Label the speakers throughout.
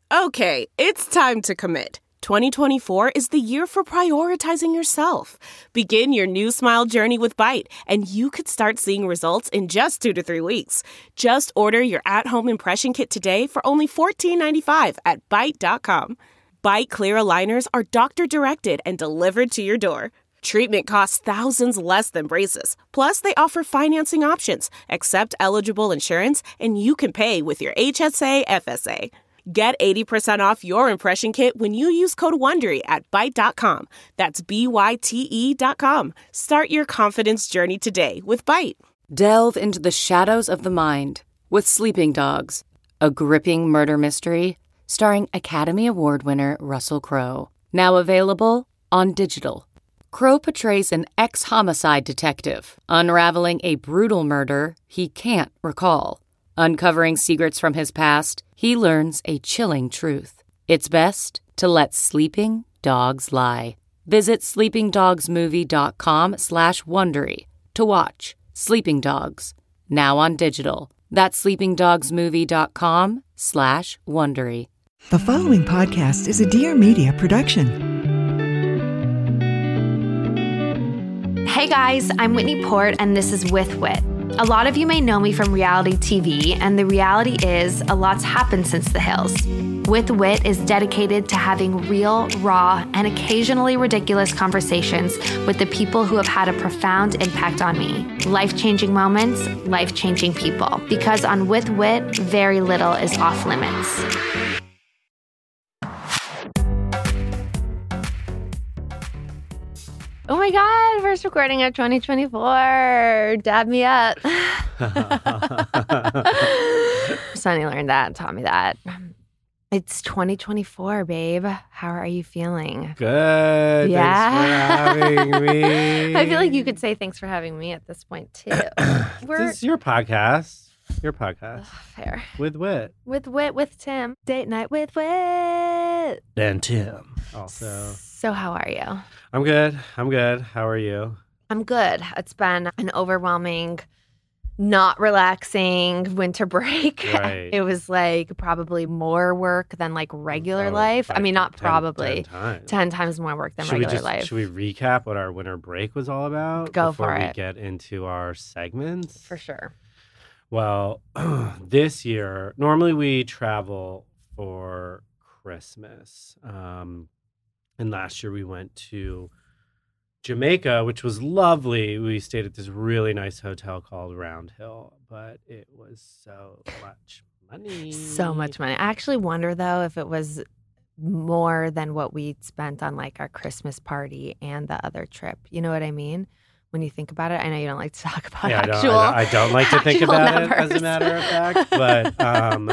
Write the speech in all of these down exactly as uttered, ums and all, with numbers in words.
Speaker 1: Okay, it's time to commit. twenty twenty-four is the year for prioritizing yourself. Begin your new smile journey with Byte, and you could start seeing results in just two to three weeks. Just order your at-home impression kit today for only fourteen ninety-five at byte dot com. Byte Clear aligners are doctor-directed and delivered to your door. Treatment costs thousands less than braces. Plus, they offer financing options, accept eligible insurance, and you can pay with your H S A F S A. Get eighty percent off your impression kit when you use code WONDERY at byte dot com. That's B Y T E dot com. Start your confidence journey today with Byte.
Speaker 2: Delve into the shadows of the mind with Sleeping Dogs, a gripping murder mystery starring Academy Award winner Russell Crowe. Now available on digital. Crowe portrays an ex-homicide detective unraveling a brutal murder he can't recall. Uncovering secrets from his past, he learns a chilling truth. It's best to let sleeping dogs lie. Visit sleepingdogsmovie.com slash Wondery to watch Sleeping Dogs, now on digital. That's sleepingdogsmovie.com slash Wondery.
Speaker 3: The following podcast is a Dear Media production.
Speaker 4: Hey guys, I'm Whitney Port, and this is With Wit. A lot of you may know me from reality T V, and the reality is a lot's happened since The Hills. With Wit is dedicated to having real, raw, and occasionally ridiculous conversations with the people who have had a profound impact on me. Life-changing moments, life-changing people. Because on With Wit, very little is off limits. Oh my God, first recording of twenty twenty-four. Dab me up. Sonny learned that and taught me that. It's twenty twenty-four, babe. How are you feeling?
Speaker 5: Good.
Speaker 4: Yeah.
Speaker 5: Thanks for having me.
Speaker 4: I feel like you could say thanks for having me at this point, too. We're
Speaker 5: This is your podcast. Your podcast.
Speaker 4: Ugh, fair.
Speaker 5: With Wit.
Speaker 4: With Wit with Tim. Date night with Wit.
Speaker 5: And Tim. Also.
Speaker 4: So how are you?
Speaker 5: I'm good. I'm good. How are you?
Speaker 4: I'm good. It's been an overwhelming, not relaxing winter break.
Speaker 5: Right.
Speaker 4: It was like probably more work than like regular
Speaker 5: Oh,
Speaker 4: life. I
Speaker 5: like
Speaker 4: mean, not
Speaker 5: ten-
Speaker 4: probably.
Speaker 5: ten times.
Speaker 4: Ten times more work than
Speaker 5: should we
Speaker 4: regular
Speaker 5: just,
Speaker 4: life.
Speaker 5: Should we recap what our winter break was all about?
Speaker 4: Go
Speaker 5: before
Speaker 4: for
Speaker 5: we
Speaker 4: it.
Speaker 5: get into our segments?
Speaker 4: For sure.
Speaker 5: Well, this year, normally we travel for Christmas. Um, and last year we went to Jamaica, which was lovely. We stayed at this really nice hotel called Round Hill, but it was so much money.
Speaker 4: So much money. I actually wonder, though, if it was more than what we spent on like our Christmas party and the other trip. You know what I mean? When you think about it, I know you don't like to talk about
Speaker 5: Yeah,
Speaker 4: actual.
Speaker 5: I, don't, I don't like to think
Speaker 4: actual
Speaker 5: about
Speaker 4: numbers.
Speaker 5: it, as a matter of fact. But um,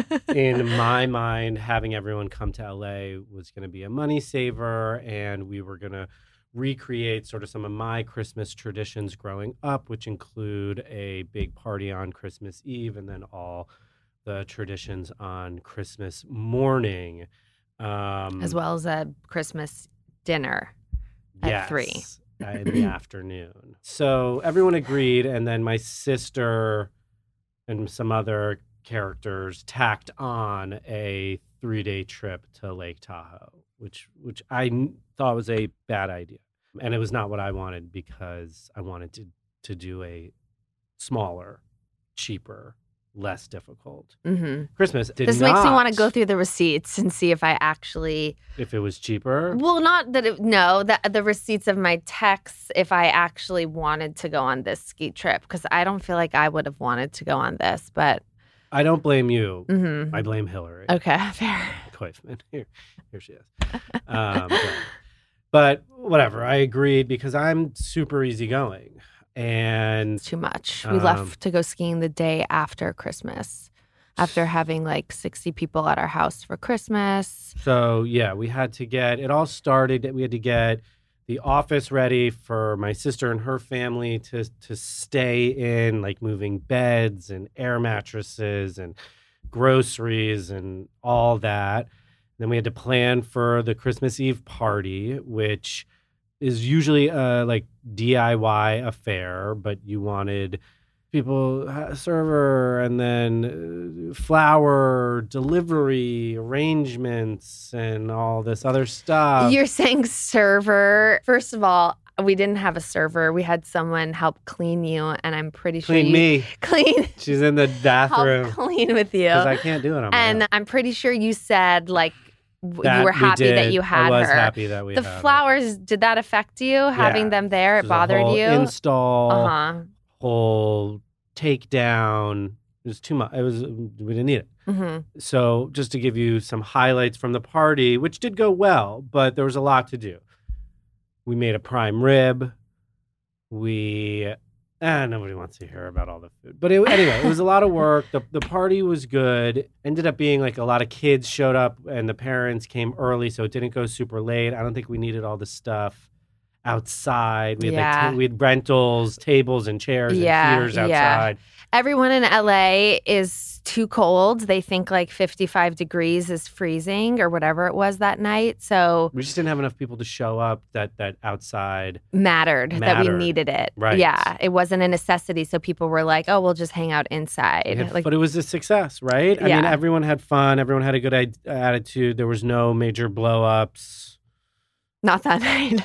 Speaker 5: in my mind, having everyone come to L A was going to be a money saver, and we were going to recreate sort of some of my Christmas traditions growing up, which include a big party on Christmas Eve and then all the traditions on Christmas morning. Um,
Speaker 4: As well as a Christmas dinner at
Speaker 5: yes,
Speaker 4: three.
Speaker 5: in the afternoon. So everyone agreed, and then my sister and some other characters tacked on a three-day trip to Lake Tahoe, which which I n- thought was a bad idea. And it was not what I wanted, because I wanted to, to do a smaller, cheaper, less difficult
Speaker 4: Mm-hmm.
Speaker 5: Christmas. Did
Speaker 4: This makes me
Speaker 5: not-
Speaker 4: want to go through the receipts and see if I actually.
Speaker 5: If it was cheaper?
Speaker 4: Well, not that it, no, the, the receipts of my texts, if I actually wanted to go on this ski trip, because I don't feel like I would have wanted to go on this, but.
Speaker 5: I don't blame you.
Speaker 4: Mm-hmm.
Speaker 5: I blame Hillary.
Speaker 4: Okay, fair.
Speaker 5: Koifman. Here, here she is. Um, but, but whatever, I agreed because I'm super easygoing. And
Speaker 4: Too much. We
Speaker 5: Um,
Speaker 4: left to go skiing the day after Christmas, after having like sixty people at our house for Christmas.
Speaker 5: so, yeah, we had to get, it all started, we had to get the office ready for my sister and her family to, to stay in, like moving beds and air mattresses and groceries and all that. Then we had to plan for the Christmas Eve party, which is usually a like D I Y affair, but you wanted people, uh, server, and then uh, flower, delivery, arrangements, and all this other stuff.
Speaker 4: You're saying server. First of all, we didn't have a server. We had someone help clean you, and I'm pretty sure
Speaker 5: Clean
Speaker 4: you
Speaker 5: me.
Speaker 4: Clean.
Speaker 5: She's in the bathroom.
Speaker 4: Help clean with you.
Speaker 5: Because I can't do it on my
Speaker 4: And
Speaker 5: own.
Speaker 4: I'm pretty sure you said like w-
Speaker 5: That
Speaker 4: you were
Speaker 5: we
Speaker 4: happy
Speaker 5: did.
Speaker 4: that you had
Speaker 5: I was
Speaker 4: her.
Speaker 5: happy that we
Speaker 4: the
Speaker 5: had her.
Speaker 4: flowers, did that affect you having
Speaker 5: Yeah.
Speaker 4: them there?
Speaker 5: It
Speaker 4: It
Speaker 5: was a
Speaker 4: bothered
Speaker 5: whole
Speaker 4: you?
Speaker 5: Install,
Speaker 4: Uh-huh.
Speaker 5: whole takedown. It was too much. It was we didn't need it.
Speaker 4: Mm-hmm.
Speaker 5: So just to give you some highlights from the party, which did go well, but there was a lot to do. We made a prime rib. We ah, nobody wants to hear about all the food. But it, anyway, it was a lot of work. The the party was good. Ended up being like a lot of kids showed up and the parents came early, so it didn't go super late. I don't think we needed all the stuff outside. We had
Speaker 4: Yeah.
Speaker 5: like ta- we had rentals, tables and chairs
Speaker 4: Yeah,
Speaker 5: and heaters
Speaker 4: yeah.
Speaker 5: outside.
Speaker 4: Everyone in L A is too cold. They think like fifty-five degrees is freezing or whatever it was that night. So
Speaker 5: We just didn't have enough people to show up that that outside.
Speaker 4: mattered, that we
Speaker 5: Mattered.
Speaker 4: needed it.
Speaker 5: Right.
Speaker 4: Yeah. It wasn't a necessity. So people were like, oh, we'll just hang out inside.
Speaker 5: We had-
Speaker 4: Like,
Speaker 5: but it was a success, right? I mean,
Speaker 4: Yeah.
Speaker 5: everyone had fun. Everyone had a good I- attitude. There was no major blow-ups.
Speaker 4: not that night.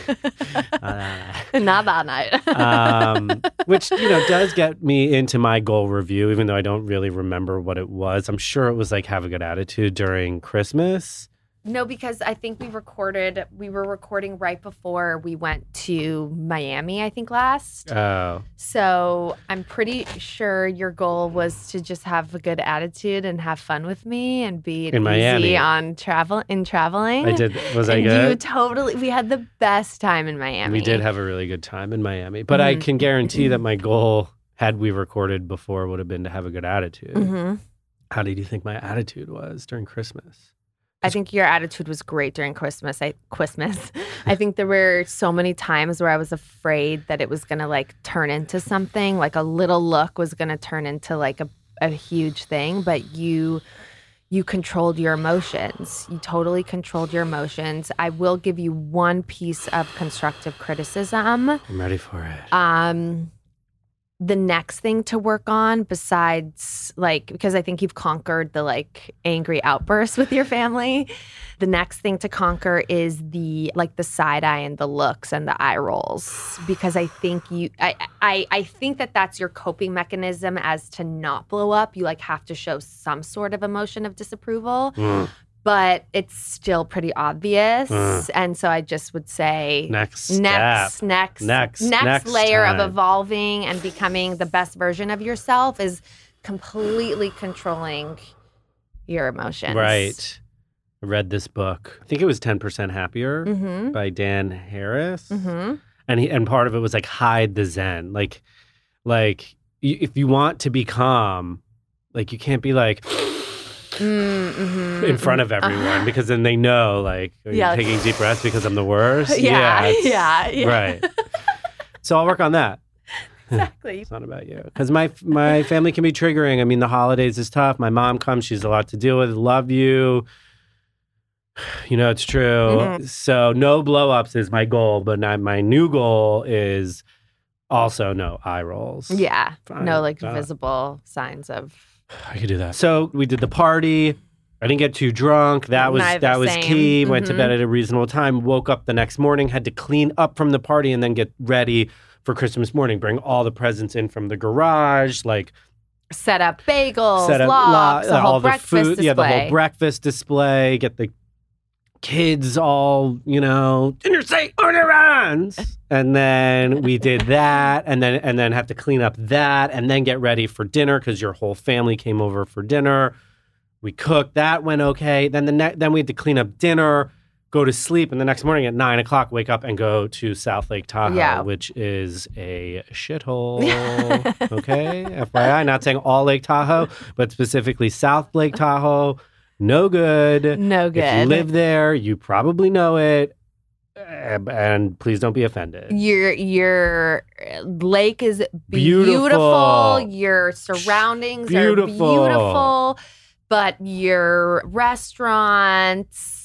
Speaker 5: Uh,
Speaker 4: Not that night.
Speaker 5: um, which, you know, does get me into my goal review, even though I don't really remember what it was. I'm sure it was like have a good attitude during Christmas.
Speaker 4: No, because I think we recorded, we were recording right before we went to Miami, I think last.
Speaker 5: Oh,
Speaker 4: So I'm pretty sure your goal was to just have a good attitude and have fun with me and be
Speaker 5: In
Speaker 4: easy
Speaker 5: Miami.
Speaker 4: on travel in traveling.
Speaker 5: I did. Was I
Speaker 4: and you
Speaker 5: good?
Speaker 4: totally, we had the best time in Miami.
Speaker 5: We did have a really good time in Miami. But I
Speaker 4: Mhm.
Speaker 5: can guarantee that my goal, had we recorded before, would have been to have a good attitude.
Speaker 4: hmm
Speaker 5: How did you think my attitude was during Christmas?
Speaker 4: I think your attitude was great during Christmas. I Christmas. I think there were so many times where I was afraid that it was gonna like turn into something, like a little look was gonna turn into like a, a huge thing. But you you controlled your emotions. You totally controlled your emotions. I will give you one piece of constructive criticism.
Speaker 5: I'm ready for it.
Speaker 4: Um the next thing to work on besides like because I think you've conquered the like angry outbursts with your family. The next thing to conquer is the like the side eye and the looks and the eye rolls because I think you I I I think that that's your coping mechanism as to not blow up. You like have to show some sort of emotion of disapproval.
Speaker 5: Mm.
Speaker 4: But it's still pretty obvious.
Speaker 5: Mm.
Speaker 4: And so I just would say
Speaker 5: Next step.
Speaker 4: next, next,
Speaker 5: Next,
Speaker 4: next,
Speaker 5: next
Speaker 4: layer
Speaker 5: time.
Speaker 4: of evolving and becoming the best version of yourself is completely controlling your emotions.
Speaker 5: Right. I read this book. I think it was ten percent Happier
Speaker 4: Mm-hmm.
Speaker 5: by Dan Harris.
Speaker 4: Mm-hmm.
Speaker 5: And he, and part of it was like hide the zen. Like, like y- if you want to be calm, like you can't be like
Speaker 4: Mm-hmm.
Speaker 5: in front of everyone
Speaker 4: Uh-huh.
Speaker 5: because then they know like are you
Speaker 4: Yeah.
Speaker 5: taking deep breaths because I'm the worst.
Speaker 4: Yeah,
Speaker 5: it's-
Speaker 4: yeah, yeah.
Speaker 5: Right. So I'll work on that.
Speaker 4: Exactly.
Speaker 5: It's not about you because my my family can be triggering. I mean, the holidays is tough. My mom comes; she's a lot to deal with. Love you. You know, it's true.
Speaker 4: Mhm.
Speaker 5: So no blow-ups is my goal, but now my new goal is also no eye rolls.
Speaker 4: Yeah.
Speaker 5: Fine.
Speaker 4: No like
Speaker 5: Uh,
Speaker 4: visible signs of
Speaker 5: I could do that. So we did the party. I didn't get too drunk. That was
Speaker 4: Neither,
Speaker 5: that was
Speaker 4: same.
Speaker 5: key. Went to
Speaker 4: Mhm.
Speaker 5: bed at a reasonable time. Woke up the next morning. Had to clean up from the party and then get ready for Christmas morning. Bring all the presents in from the garage. Like
Speaker 4: set up bagels,
Speaker 5: set up
Speaker 4: lox,
Speaker 5: lo-
Speaker 4: the whole
Speaker 5: all the
Speaker 4: breakfast
Speaker 5: food.
Speaker 4: display.
Speaker 5: Yeah, the whole breakfast display. Get the kids all, you know, dinner say order runs. And then we did that, and then and then have to clean up that, and then get ready for dinner because your whole family came over for dinner. We cooked. That went okay. Then the ne- then we had to clean up dinner, go to sleep, and the next morning at nine o'clock, wake up and go to South Lake Tahoe,
Speaker 4: Yeah.
Speaker 5: which is a shithole. Okay, F Y I. Not saying all Lake Tahoe, but specifically South Lake Tahoe. No good.
Speaker 4: No
Speaker 5: If you
Speaker 4: good.
Speaker 5: live there, you probably know it. Uh, And please don't be offended.
Speaker 4: Your your lake is
Speaker 5: Beautiful.
Speaker 4: beautiful. Your surroundings
Speaker 5: Beautiful.
Speaker 4: are beautiful, but your restaurants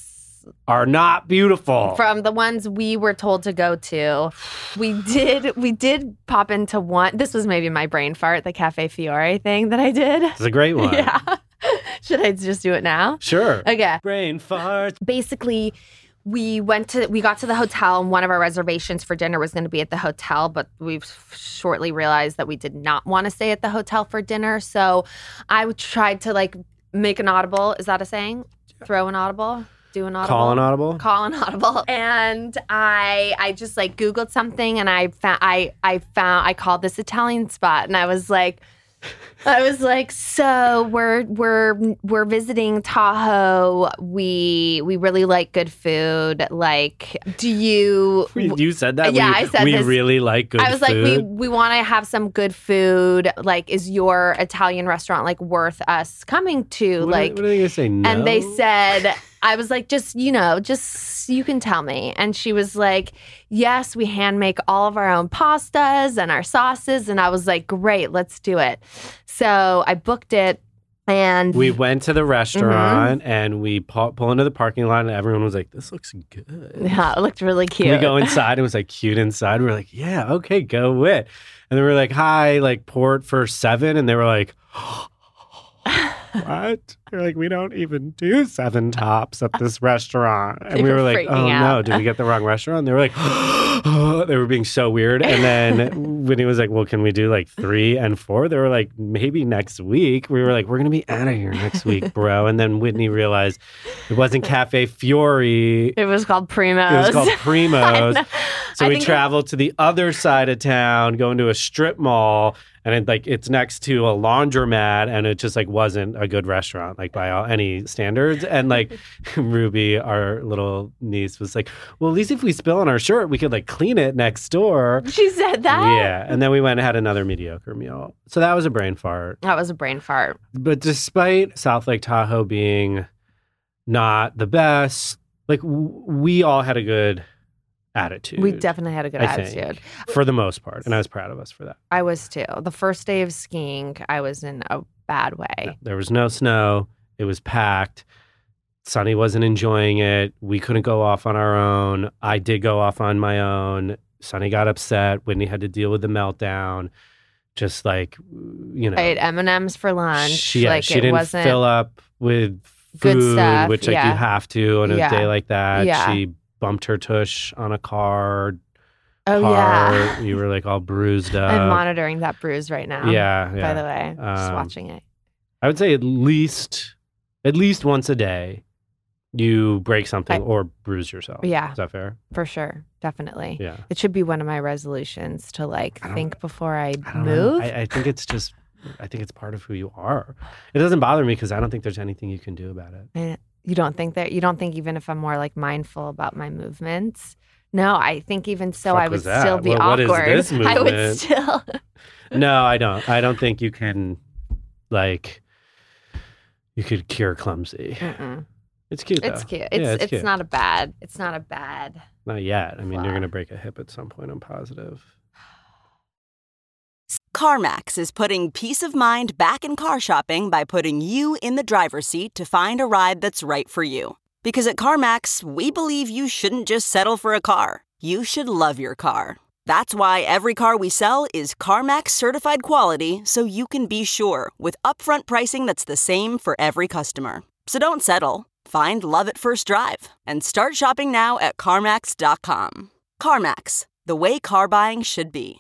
Speaker 5: are not beautiful.
Speaker 4: From the ones we were told to go to, we did we did pop into one. This was maybe my brain fart, the Cafe Fiore thing that I did.
Speaker 5: It's a great one.
Speaker 4: Yeah. Should I just do it now?
Speaker 5: Sure.
Speaker 4: Okay.
Speaker 5: Brain fart.
Speaker 4: Basically, we went to we got to the hotel, and one of our reservations for dinner was going to be at the hotel, but we shortly realized that we did not want to stay at the hotel for dinner. So I tried to like make an audible. Is that a saying? Yeah. Throw an audible? Do an audible?
Speaker 5: Call an audible?
Speaker 4: Call an audible. And I I just like Googled something, and I found I I found I called this Italian spot, and I was like I was like, so we're we're we're visiting Tahoe. We we really like good food. Like, do you?
Speaker 5: You said that.
Speaker 4: Yeah,
Speaker 5: we,
Speaker 4: I said
Speaker 5: we
Speaker 4: this.
Speaker 5: really like good.
Speaker 4: I was
Speaker 5: food.
Speaker 4: like, we we want to have some good food. Like, is your Italian restaurant like worth us coming to?
Speaker 5: What
Speaker 4: like,
Speaker 5: are, what are they gonna say? No?
Speaker 4: And they said, I was like, just you know, just you can tell me. And she was like, yes, we hand make all of our own pastas and our sauces. And I was like, great, let's do it. So I booked it, and
Speaker 5: we went to the restaurant, mm-hmm. and we pull, pull into the parking lot, and everyone was like, this looks good.
Speaker 4: Yeah, it looked really cute.
Speaker 5: We go inside, it was like cute inside. We were like, yeah, okay, go with. And then we were like, hi, like port for seven. And they were like, what? They're like, we don't even do seven tops at this restaurant. And
Speaker 4: they
Speaker 5: we were,
Speaker 4: were
Speaker 5: like, oh
Speaker 4: out.
Speaker 5: no, did we get the wrong restaurant? And they were like, they were being so weird. And then Whitney was like, well, can we do like three and four? They were like, maybe next week. We were like, we're going to be out of here next week, bro. And then Whitney realized it wasn't Cafe Fiore.
Speaker 4: It was called Primo's.
Speaker 5: It was called Primo's. So
Speaker 4: I
Speaker 5: we traveled it... to the other side of town, going to a strip mall. And it, like it's next to a laundromat, and it just like wasn't a good restaurant, like by all, any standards. And like Ruby, our little niece, was like, "Well, at least if we spill on our shirt, we could like clean it next door."
Speaker 4: She said that.
Speaker 5: Yeah, and then we went and had another mediocre meal. So that was a brain fart.
Speaker 4: That was a brain fart.
Speaker 5: But despite South Lake Tahoe being not the best, like w- we all had a good attitude.
Speaker 4: We definitely had a good
Speaker 5: I
Speaker 4: attitude.
Speaker 5: Think, for the most part. And I was proud of us for that.
Speaker 4: I was too. The first day of skiing, I was in a bad way.
Speaker 5: No, there was no snow. It was packed. Sunny wasn't enjoying it. We couldn't go off on our own. I did go off on my own. Sunny got upset. Whitney had to deal with the meltdown. Just like, you know.
Speaker 4: I ate M and M's for lunch.
Speaker 5: She, yeah,
Speaker 4: like
Speaker 5: she
Speaker 4: it
Speaker 5: didn't
Speaker 4: wasn't
Speaker 5: fill up with food,
Speaker 4: good stuff.
Speaker 5: which like
Speaker 4: yeah.
Speaker 5: you have to on a
Speaker 4: yeah.
Speaker 5: day like that.
Speaker 4: Yeah.
Speaker 5: She bumped her tush on a car.
Speaker 4: Oh,
Speaker 5: car.
Speaker 4: yeah.
Speaker 5: You were like all bruised up.
Speaker 4: I'm monitoring that bruise right now.
Speaker 5: Yeah, yeah.
Speaker 4: By the way, um, just watching it.
Speaker 5: I would say at least, at least once a day, you break something I, or bruise yourself.
Speaker 4: Yeah.
Speaker 5: Is that fair?
Speaker 4: For sure. Definitely.
Speaker 5: Yeah.
Speaker 4: It should be one of my resolutions to like think before I,
Speaker 5: I
Speaker 4: move.
Speaker 5: I, I think it's just, I think it's part of who you are. It doesn't bother me because I don't think there's anything you can do about it.
Speaker 4: And you don't think that, you don't think even if I'm more like mindful about my movements? No, I think even so,
Speaker 5: Fuck
Speaker 4: I would
Speaker 5: was that?
Speaker 4: still be
Speaker 5: well,
Speaker 4: awkward.
Speaker 5: What is this movement?
Speaker 4: I would still.
Speaker 5: No, I don't. I don't think you can, like, you could cure clumsy.
Speaker 4: Mm-mm.
Speaker 5: It's cute, though.
Speaker 4: It's cute. It's
Speaker 5: yeah, it's,
Speaker 4: it's
Speaker 5: cute.
Speaker 4: not a bad. It's not a bad.
Speaker 5: Not yet. I mean,
Speaker 4: flaw.
Speaker 5: you're gonna break a hip at some point. I'm positive.
Speaker 6: CarMax is putting peace of mind back in car shopping by putting you in the driver's seat to find a ride that's right for you. Because at CarMax, we believe you shouldn't just settle for a car. You should love your car. That's why every car we sell is CarMax certified quality, so you can be sure with upfront pricing that's the same for every customer. So don't settle. Find love at first drive and start shopping now at CarMax dot com. CarMax, the way car buying should be.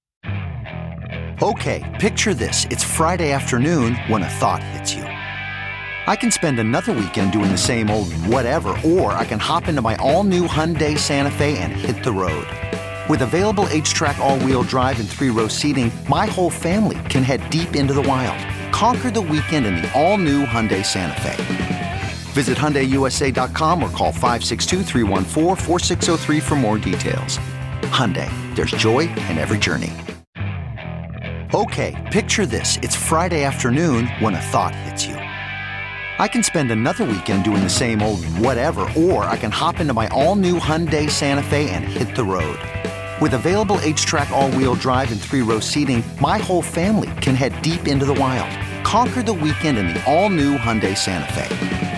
Speaker 7: Okay, picture this. It's Friday afternoon when a thought hits you. I can spend another weekend doing the same old whatever, or I can hop into my all-new Hyundai Santa Fe and hit the road. With available H-Track all-wheel drive and three-row seating, my whole family can head deep into the wild. Conquer the weekend in the all-new Hyundai Santa Fe. Visit Hyundai U S A dot com or call five six two, three one four, four six zero three for more details. Hyundai, there's joy in every journey. Okay, picture this. It's Friday afternoon when a thought hits you. I can spend another weekend doing the same old whatever, or I can hop into my all-new Hyundai Santa Fe and hit the road. With available H-Track all-wheel drive and three-row seating, my whole family can head deep into the wild. Conquer the weekend in the all-new Hyundai Santa Fe.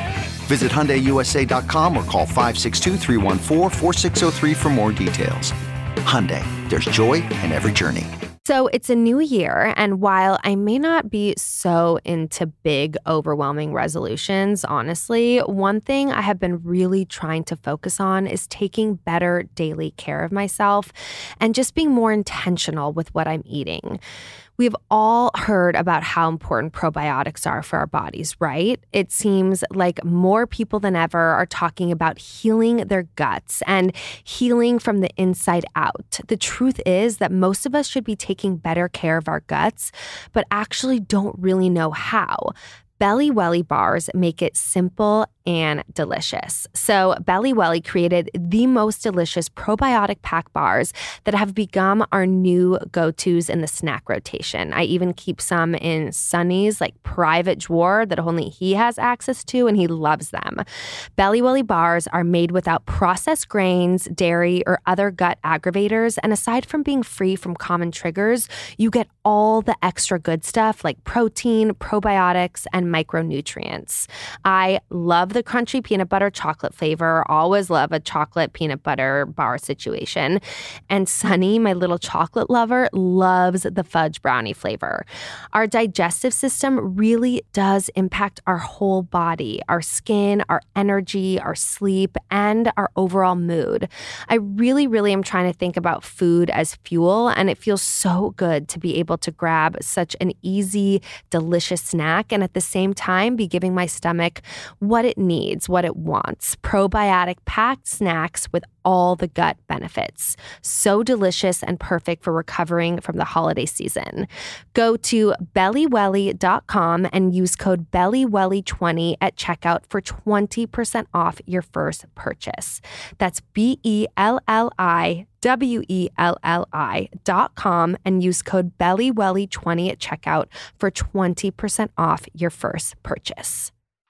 Speaker 7: Visit Hyundai U S A dot com or call five six two, three one four, four six zero three for more details. Hyundai, there's joy in every journey.
Speaker 4: So it's a new year, and while I may not be so into big, overwhelming resolutions, honestly, one thing I have been really trying to focus on is taking better daily care of myself and just being more intentional with what I'm eating. We've all heard about how important probiotics are for our bodies, right? It seems like more people than ever are talking about healing their guts and healing from the inside out. The truth is that most of us should be taking better care of our guts, but actually don't really know how. Belly Welly bars make it simple and delicious. So Belly Welly created the most delicious probiotic pack bars that have become our new go-tos in the snack rotation. I even keep some in Sonny's like private drawer that only he has access to, and he loves them. Belly Welly bars are made without processed grains, dairy, or other gut aggravators. And aside from being free from common triggers, you get all the extra good stuff like protein, probiotics, and micronutrients. I love the crunchy peanut butter chocolate flavor. Always love a chocolate peanut butter bar situation. And Sonny, my little chocolate lover, loves the fudge brownie flavor. Our digestive system really does impact our whole body, our skin, our energy, our sleep, and our overall mood. I really, really am trying to think about food as fuel, and it feels so good to be able to grab such an easy, delicious snack and at the same time be giving my stomach what it needs, what it wants. Probiotic packed snacks with all the gut benefits. So delicious and perfect for recovering from the holiday season. Go to belly welly dot com and use code belly welly twenty at checkout for twenty percent off your first purchase. That's B E L L I W E L L I dot com and use code belly welly twenty at checkout for twenty percent off your first purchase.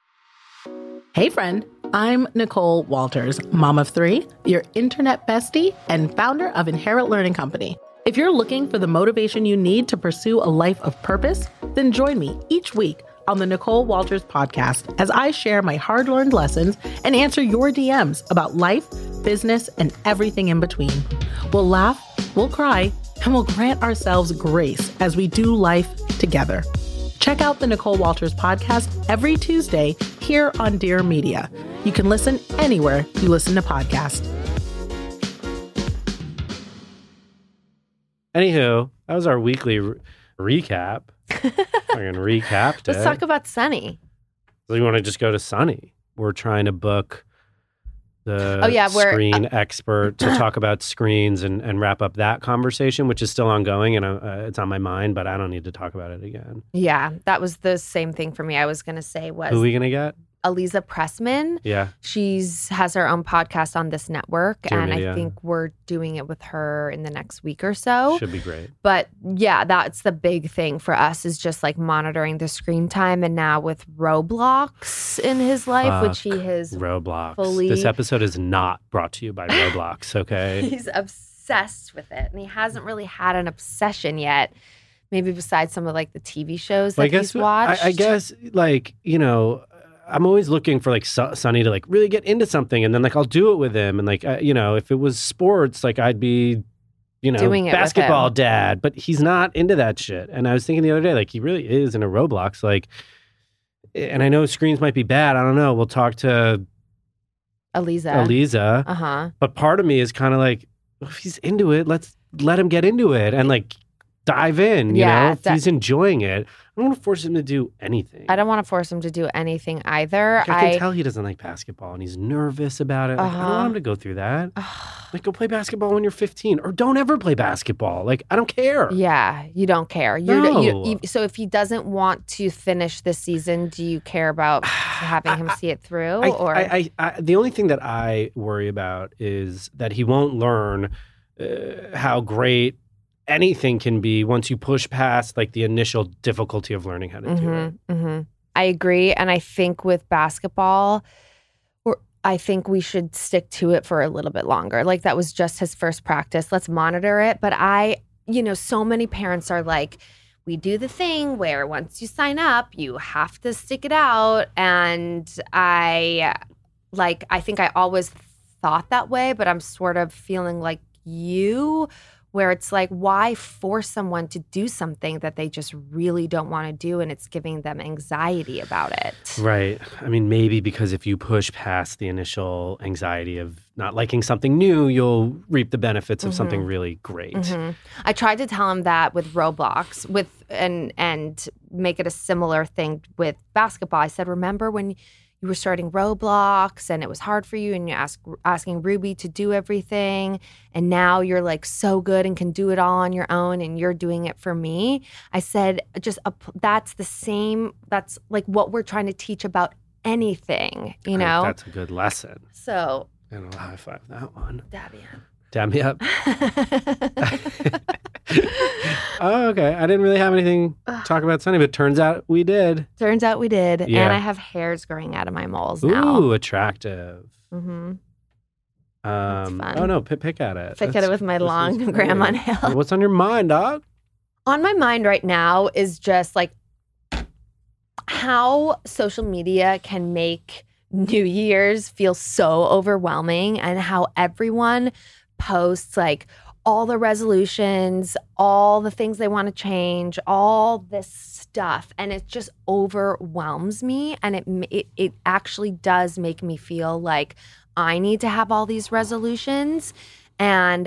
Speaker 8: Hey friend, I'm Nicole Walters, mom of three, your internet bestie, and founder of Inherit Learning Company. If you're looking for the motivation you need to pursue a life of purpose, then join me each week on the Nicole Walters podcast as I share my hard-learned lessons and answer your D Ms about life, business, and everything in between. We'll laugh, we'll cry, and we'll grant ourselves grace as we do life together. Check out the Nicole Walters podcast every Tuesday here on Dear Media. You can listen anywhere you listen to podcasts.
Speaker 5: Anywho, that was our weekly re- recap. Fucking recapped
Speaker 4: Let's
Speaker 5: it.
Speaker 4: talk about Sonny.
Speaker 5: So you want to just go to Sonny? We're trying to book the
Speaker 4: Oh, yeah, we're-
Speaker 5: screen expert to talk about screens and, and wrap up that conversation, which is still ongoing and uh, it's on my mind, but I don't need to talk about it again.
Speaker 4: Yeah, that was the same thing for me. I was going to say was
Speaker 5: Who are we going to get?
Speaker 4: Aliza Pressman.
Speaker 5: Yeah.
Speaker 4: She's has her own podcast on this network,
Speaker 5: Dear
Speaker 4: and
Speaker 5: Media.
Speaker 4: I think we're doing it with her in the next week or so.
Speaker 5: Should be great.
Speaker 4: But yeah, that's the big thing for us is just like monitoring the screen time. And now with Roblox in his life, which he
Speaker 5: Fuck
Speaker 4: has
Speaker 5: Roblox.
Speaker 4: fully-
Speaker 5: This episode is not brought to you by Roblox, okay?
Speaker 4: he's obsessed with it, and he hasn't really had an obsession yet. Maybe besides some of like the T V shows that
Speaker 5: Well, I guess
Speaker 4: he's watched.
Speaker 5: I, I guess like you know, I'm always looking for like Su- Sonny to like really get into something, and then like I'll do it with him, and like uh, you know, if it was sports, like I'd be, you know,
Speaker 4: Doing it with
Speaker 5: basketball
Speaker 4: him.
Speaker 5: dad, but he's not into that shit. And I was thinking the other day, like he really is into Roblox, like, and I know screens might be bad. I don't know. We'll talk to
Speaker 4: Aliza.
Speaker 5: Aliza,
Speaker 4: Uh huh.
Speaker 5: but part of me is kind of like, if he's into it, let's let him get into it and like dive in. You
Speaker 4: Yeah,
Speaker 5: know, if
Speaker 4: that-
Speaker 5: he's enjoying it, I don't want to force him to do anything.
Speaker 4: I don't want to force him to do anything either.
Speaker 5: Like, I can
Speaker 4: I
Speaker 5: tell he doesn't like basketball and he's nervous about it. Like, I don't
Speaker 4: Uh-huh.
Speaker 5: want him to go through that. Like, go play basketball when you're fifteen or don't ever play basketball. Like, I don't care.
Speaker 4: Yeah, you don't care. You're,
Speaker 5: No.
Speaker 4: you, you, so if he doesn't want to finish this season, do you care about having him see it through?
Speaker 5: I,
Speaker 4: or
Speaker 5: I, I, I, the only thing that I worry about is that he won't learn uh, how great anything can be once you push past like the initial difficulty of learning how to do it.
Speaker 4: Mhm, mhm. I agree, and I think with basketball, or I think we should stick to it for a little bit longer. Like that was just his first practice. Let's monitor it. But I, you know, so many parents are like, we do the thing where once you sign up, you have to stick it out. And I, like, I think I always thought that way, but I'm sort of feeling like you, where it's like, why force someone to do something that they just really don't want to do, and it's giving them anxiety about it?
Speaker 5: Right. I mean, maybe because if you push past the initial anxiety of not liking something new, you'll reap the benefits of
Speaker 4: Mm-hmm.
Speaker 5: something really great.
Speaker 4: Mm-hmm. I tried to tell him that with Roblox, with and and make it a similar thing with basketball. I said, remember when you were starting Roblox and it was hard for you and you're ask, asking Ruby to do everything, and now you're like so good and can do it all on your own and you're doing it for me. I said, just a, that's the same, that's like what we're trying to teach about anything, you know?
Speaker 5: That's a good lesson.
Speaker 4: So.
Speaker 5: And I'll high five that one.
Speaker 4: Dab me up.
Speaker 5: Dab me up. Oh, okay. I didn't really have anything to talk about Sunny, but turns out we did.
Speaker 4: Turns out we did.
Speaker 5: Yeah.
Speaker 4: And I have hairs growing out of my moles now.
Speaker 5: Ooh, attractive.
Speaker 4: Mm-hmm.
Speaker 5: Um,
Speaker 4: fun.
Speaker 5: oh, no, pick, pick at it.
Speaker 4: Pick at
Speaker 5: That's-
Speaker 4: it with my
Speaker 5: this is
Speaker 4: long
Speaker 5: great.
Speaker 4: grandma nail.
Speaker 5: What's on your mind, dog?
Speaker 4: On my mind right now is just like how social media can make New Year's feel so overwhelming, and how everyone posts like all the resolutions, all the things they want to change, all this stuff, and it just overwhelms me, and it it, it actually does make me feel like I need to have all these resolutions, and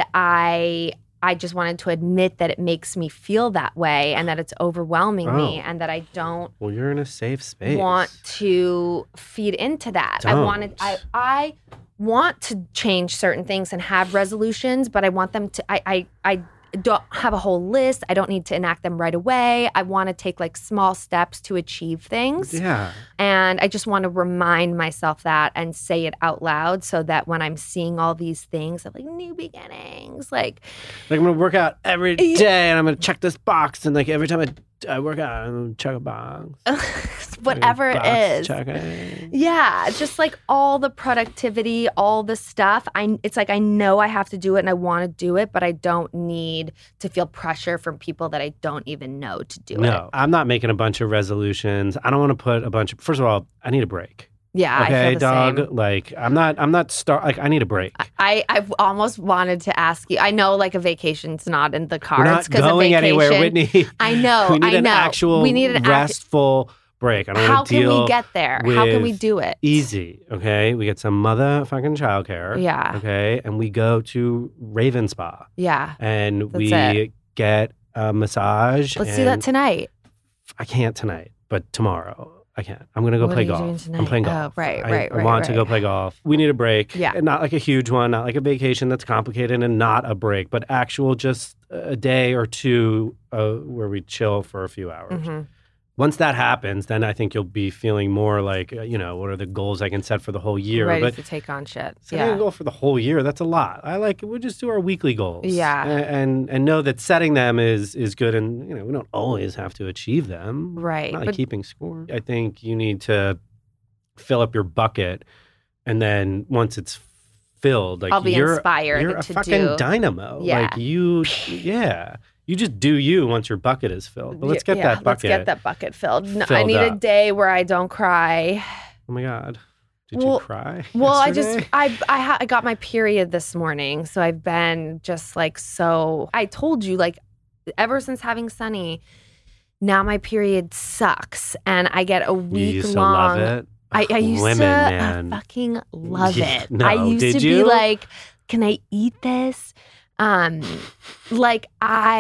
Speaker 4: I I just wanted to admit that it makes me feel that way, and that it's overwhelming me,
Speaker 5: Oh.
Speaker 4: and that I don't
Speaker 5: Well, you're in a safe space.
Speaker 4: want to feed into that. I
Speaker 5: Don't.
Speaker 4: wanted I I want to change certain things and have resolutions, but I want them to I I I don't have a whole list. I don't need to enact them right away. I want to take like small steps to achieve things.
Speaker 5: Yeah.
Speaker 4: And I just want to remind myself that and say it out loud, so that when I'm seeing all these things of like new beginnings, like
Speaker 5: Like I'm gonna work out every day, and I'm gonna check this box, and like every time I, I work out, I'm gonna check a box.
Speaker 4: whatever
Speaker 5: Box
Speaker 4: it is.
Speaker 5: checking.
Speaker 4: Yeah, just like all the productivity, all the stuff. I it's like I know I have to do it and I want to do it, but I don't need to feel pressure from people that I don't even know to do
Speaker 5: No,
Speaker 4: it.
Speaker 5: I'm not making a bunch of resolutions. I don't want to put a bunch of. First of all, I need a break.
Speaker 4: Yeah, I
Speaker 5: Okay,
Speaker 4: feel the
Speaker 5: dog.
Speaker 4: same.
Speaker 5: Like I'm not. I'm not star. Like I need a break.
Speaker 4: I I've almost wanted to ask you. I know like a vacation's not in the
Speaker 5: We're
Speaker 4: cards
Speaker 5: not
Speaker 4: because of
Speaker 5: going
Speaker 4: vacation.
Speaker 5: anywhere, Whitney.
Speaker 4: I know.
Speaker 5: we need
Speaker 4: I
Speaker 5: an
Speaker 4: know.
Speaker 5: actual
Speaker 4: we need an act-
Speaker 5: restful break. I don't
Speaker 4: How
Speaker 5: want to
Speaker 4: can
Speaker 5: deal
Speaker 4: we get there? How can we
Speaker 5: with
Speaker 4: do it?
Speaker 5: Easy. Okay, we get some motherfucking childcare.
Speaker 4: Yeah.
Speaker 5: Okay, and we go to Raven Spa,
Speaker 4: Yeah.
Speaker 5: and
Speaker 4: That's
Speaker 5: we
Speaker 4: it.
Speaker 5: get a massage.
Speaker 4: Let's do that
Speaker 5: and-
Speaker 4: tonight.
Speaker 5: I can't tonight, but tomorrow I can. I'm gonna go
Speaker 4: What
Speaker 5: play
Speaker 4: are you doing
Speaker 5: golf.
Speaker 4: tonight?
Speaker 5: I'm playing
Speaker 4: Oh,
Speaker 5: golf.
Speaker 4: right,
Speaker 5: I,
Speaker 4: right,
Speaker 5: I
Speaker 4: right,
Speaker 5: want to
Speaker 4: right.
Speaker 5: go play golf. We need a break.
Speaker 4: Yeah.
Speaker 5: And not like a huge one, not like a vacation that's complicated, and not a break, but actual just a day or two uh, where we chill for a few hours.
Speaker 4: Mhm.
Speaker 5: Once that happens, then I think you'll be feeling more like, uh, you know, what are the goals I can set for the whole year?
Speaker 4: Ready
Speaker 5: but
Speaker 4: to take on shit.
Speaker 5: setting
Speaker 4: Yeah.
Speaker 5: a goal for the whole year, that's a lot. I like, we just do our weekly goals.
Speaker 4: Yeah.
Speaker 5: And, and and know that setting them is is good, and, you know, we don't always have to achieve them.
Speaker 4: Right.
Speaker 5: Not like
Speaker 4: But
Speaker 5: keeping score. I think you need to fill up your bucket, and then once it's filled, like
Speaker 4: I'll be
Speaker 5: you're,
Speaker 4: inspired
Speaker 5: you're a
Speaker 4: to
Speaker 5: fucking
Speaker 4: do-
Speaker 5: dynamo.
Speaker 4: Yeah.
Speaker 5: Like you, yeah. You just do you once your bucket is filled. But let's get
Speaker 4: yeah,
Speaker 5: that bucket.
Speaker 4: Let's get that bucket filled. No, I
Speaker 5: filled
Speaker 4: need a
Speaker 5: up.
Speaker 4: day where I don't cry.
Speaker 5: Oh my God. Did
Speaker 4: Well-
Speaker 5: you cry?
Speaker 4: Well, I
Speaker 5: yesterday?
Speaker 4: just I I, ha- I got my period this morning, so I've been just like so. I told you like ever since having Sunny, now my period sucks, and I get a
Speaker 5: You
Speaker 4: week
Speaker 5: used
Speaker 4: long.
Speaker 5: to love it.
Speaker 4: I, I used
Speaker 5: Women,
Speaker 4: to
Speaker 5: man.
Speaker 4: I fucking love
Speaker 5: Yeah,
Speaker 4: it.
Speaker 5: no,
Speaker 4: I used
Speaker 5: did
Speaker 4: to be
Speaker 5: you?
Speaker 4: like, can I eat this? Um, like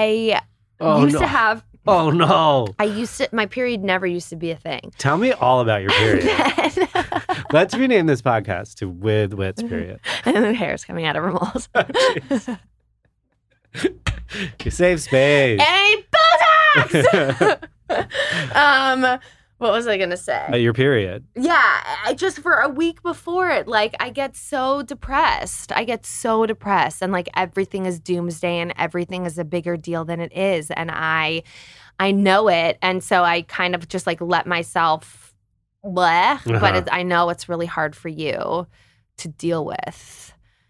Speaker 4: I
Speaker 5: Oh,
Speaker 4: used
Speaker 5: no.
Speaker 4: to have.
Speaker 5: Oh no.
Speaker 4: I used to. My period never used to be a thing.
Speaker 5: Tell me all about your period.
Speaker 4: And then,
Speaker 5: Let's rename this podcast to With Wits Period.
Speaker 4: and then hair's coming out of her moles.
Speaker 5: Jeez. You save space.
Speaker 4: Any Botox? um, what was I gonna say?
Speaker 5: Uh, your period.
Speaker 4: Yeah, I just for a week before it, like I get so depressed. I get so depressed, and like everything is doomsday, and everything is a bigger deal than it is, and I, I know it, and so I kind of just like let myself, bleh.
Speaker 5: Uh-huh.
Speaker 4: But it, I know it's really hard for you to deal with.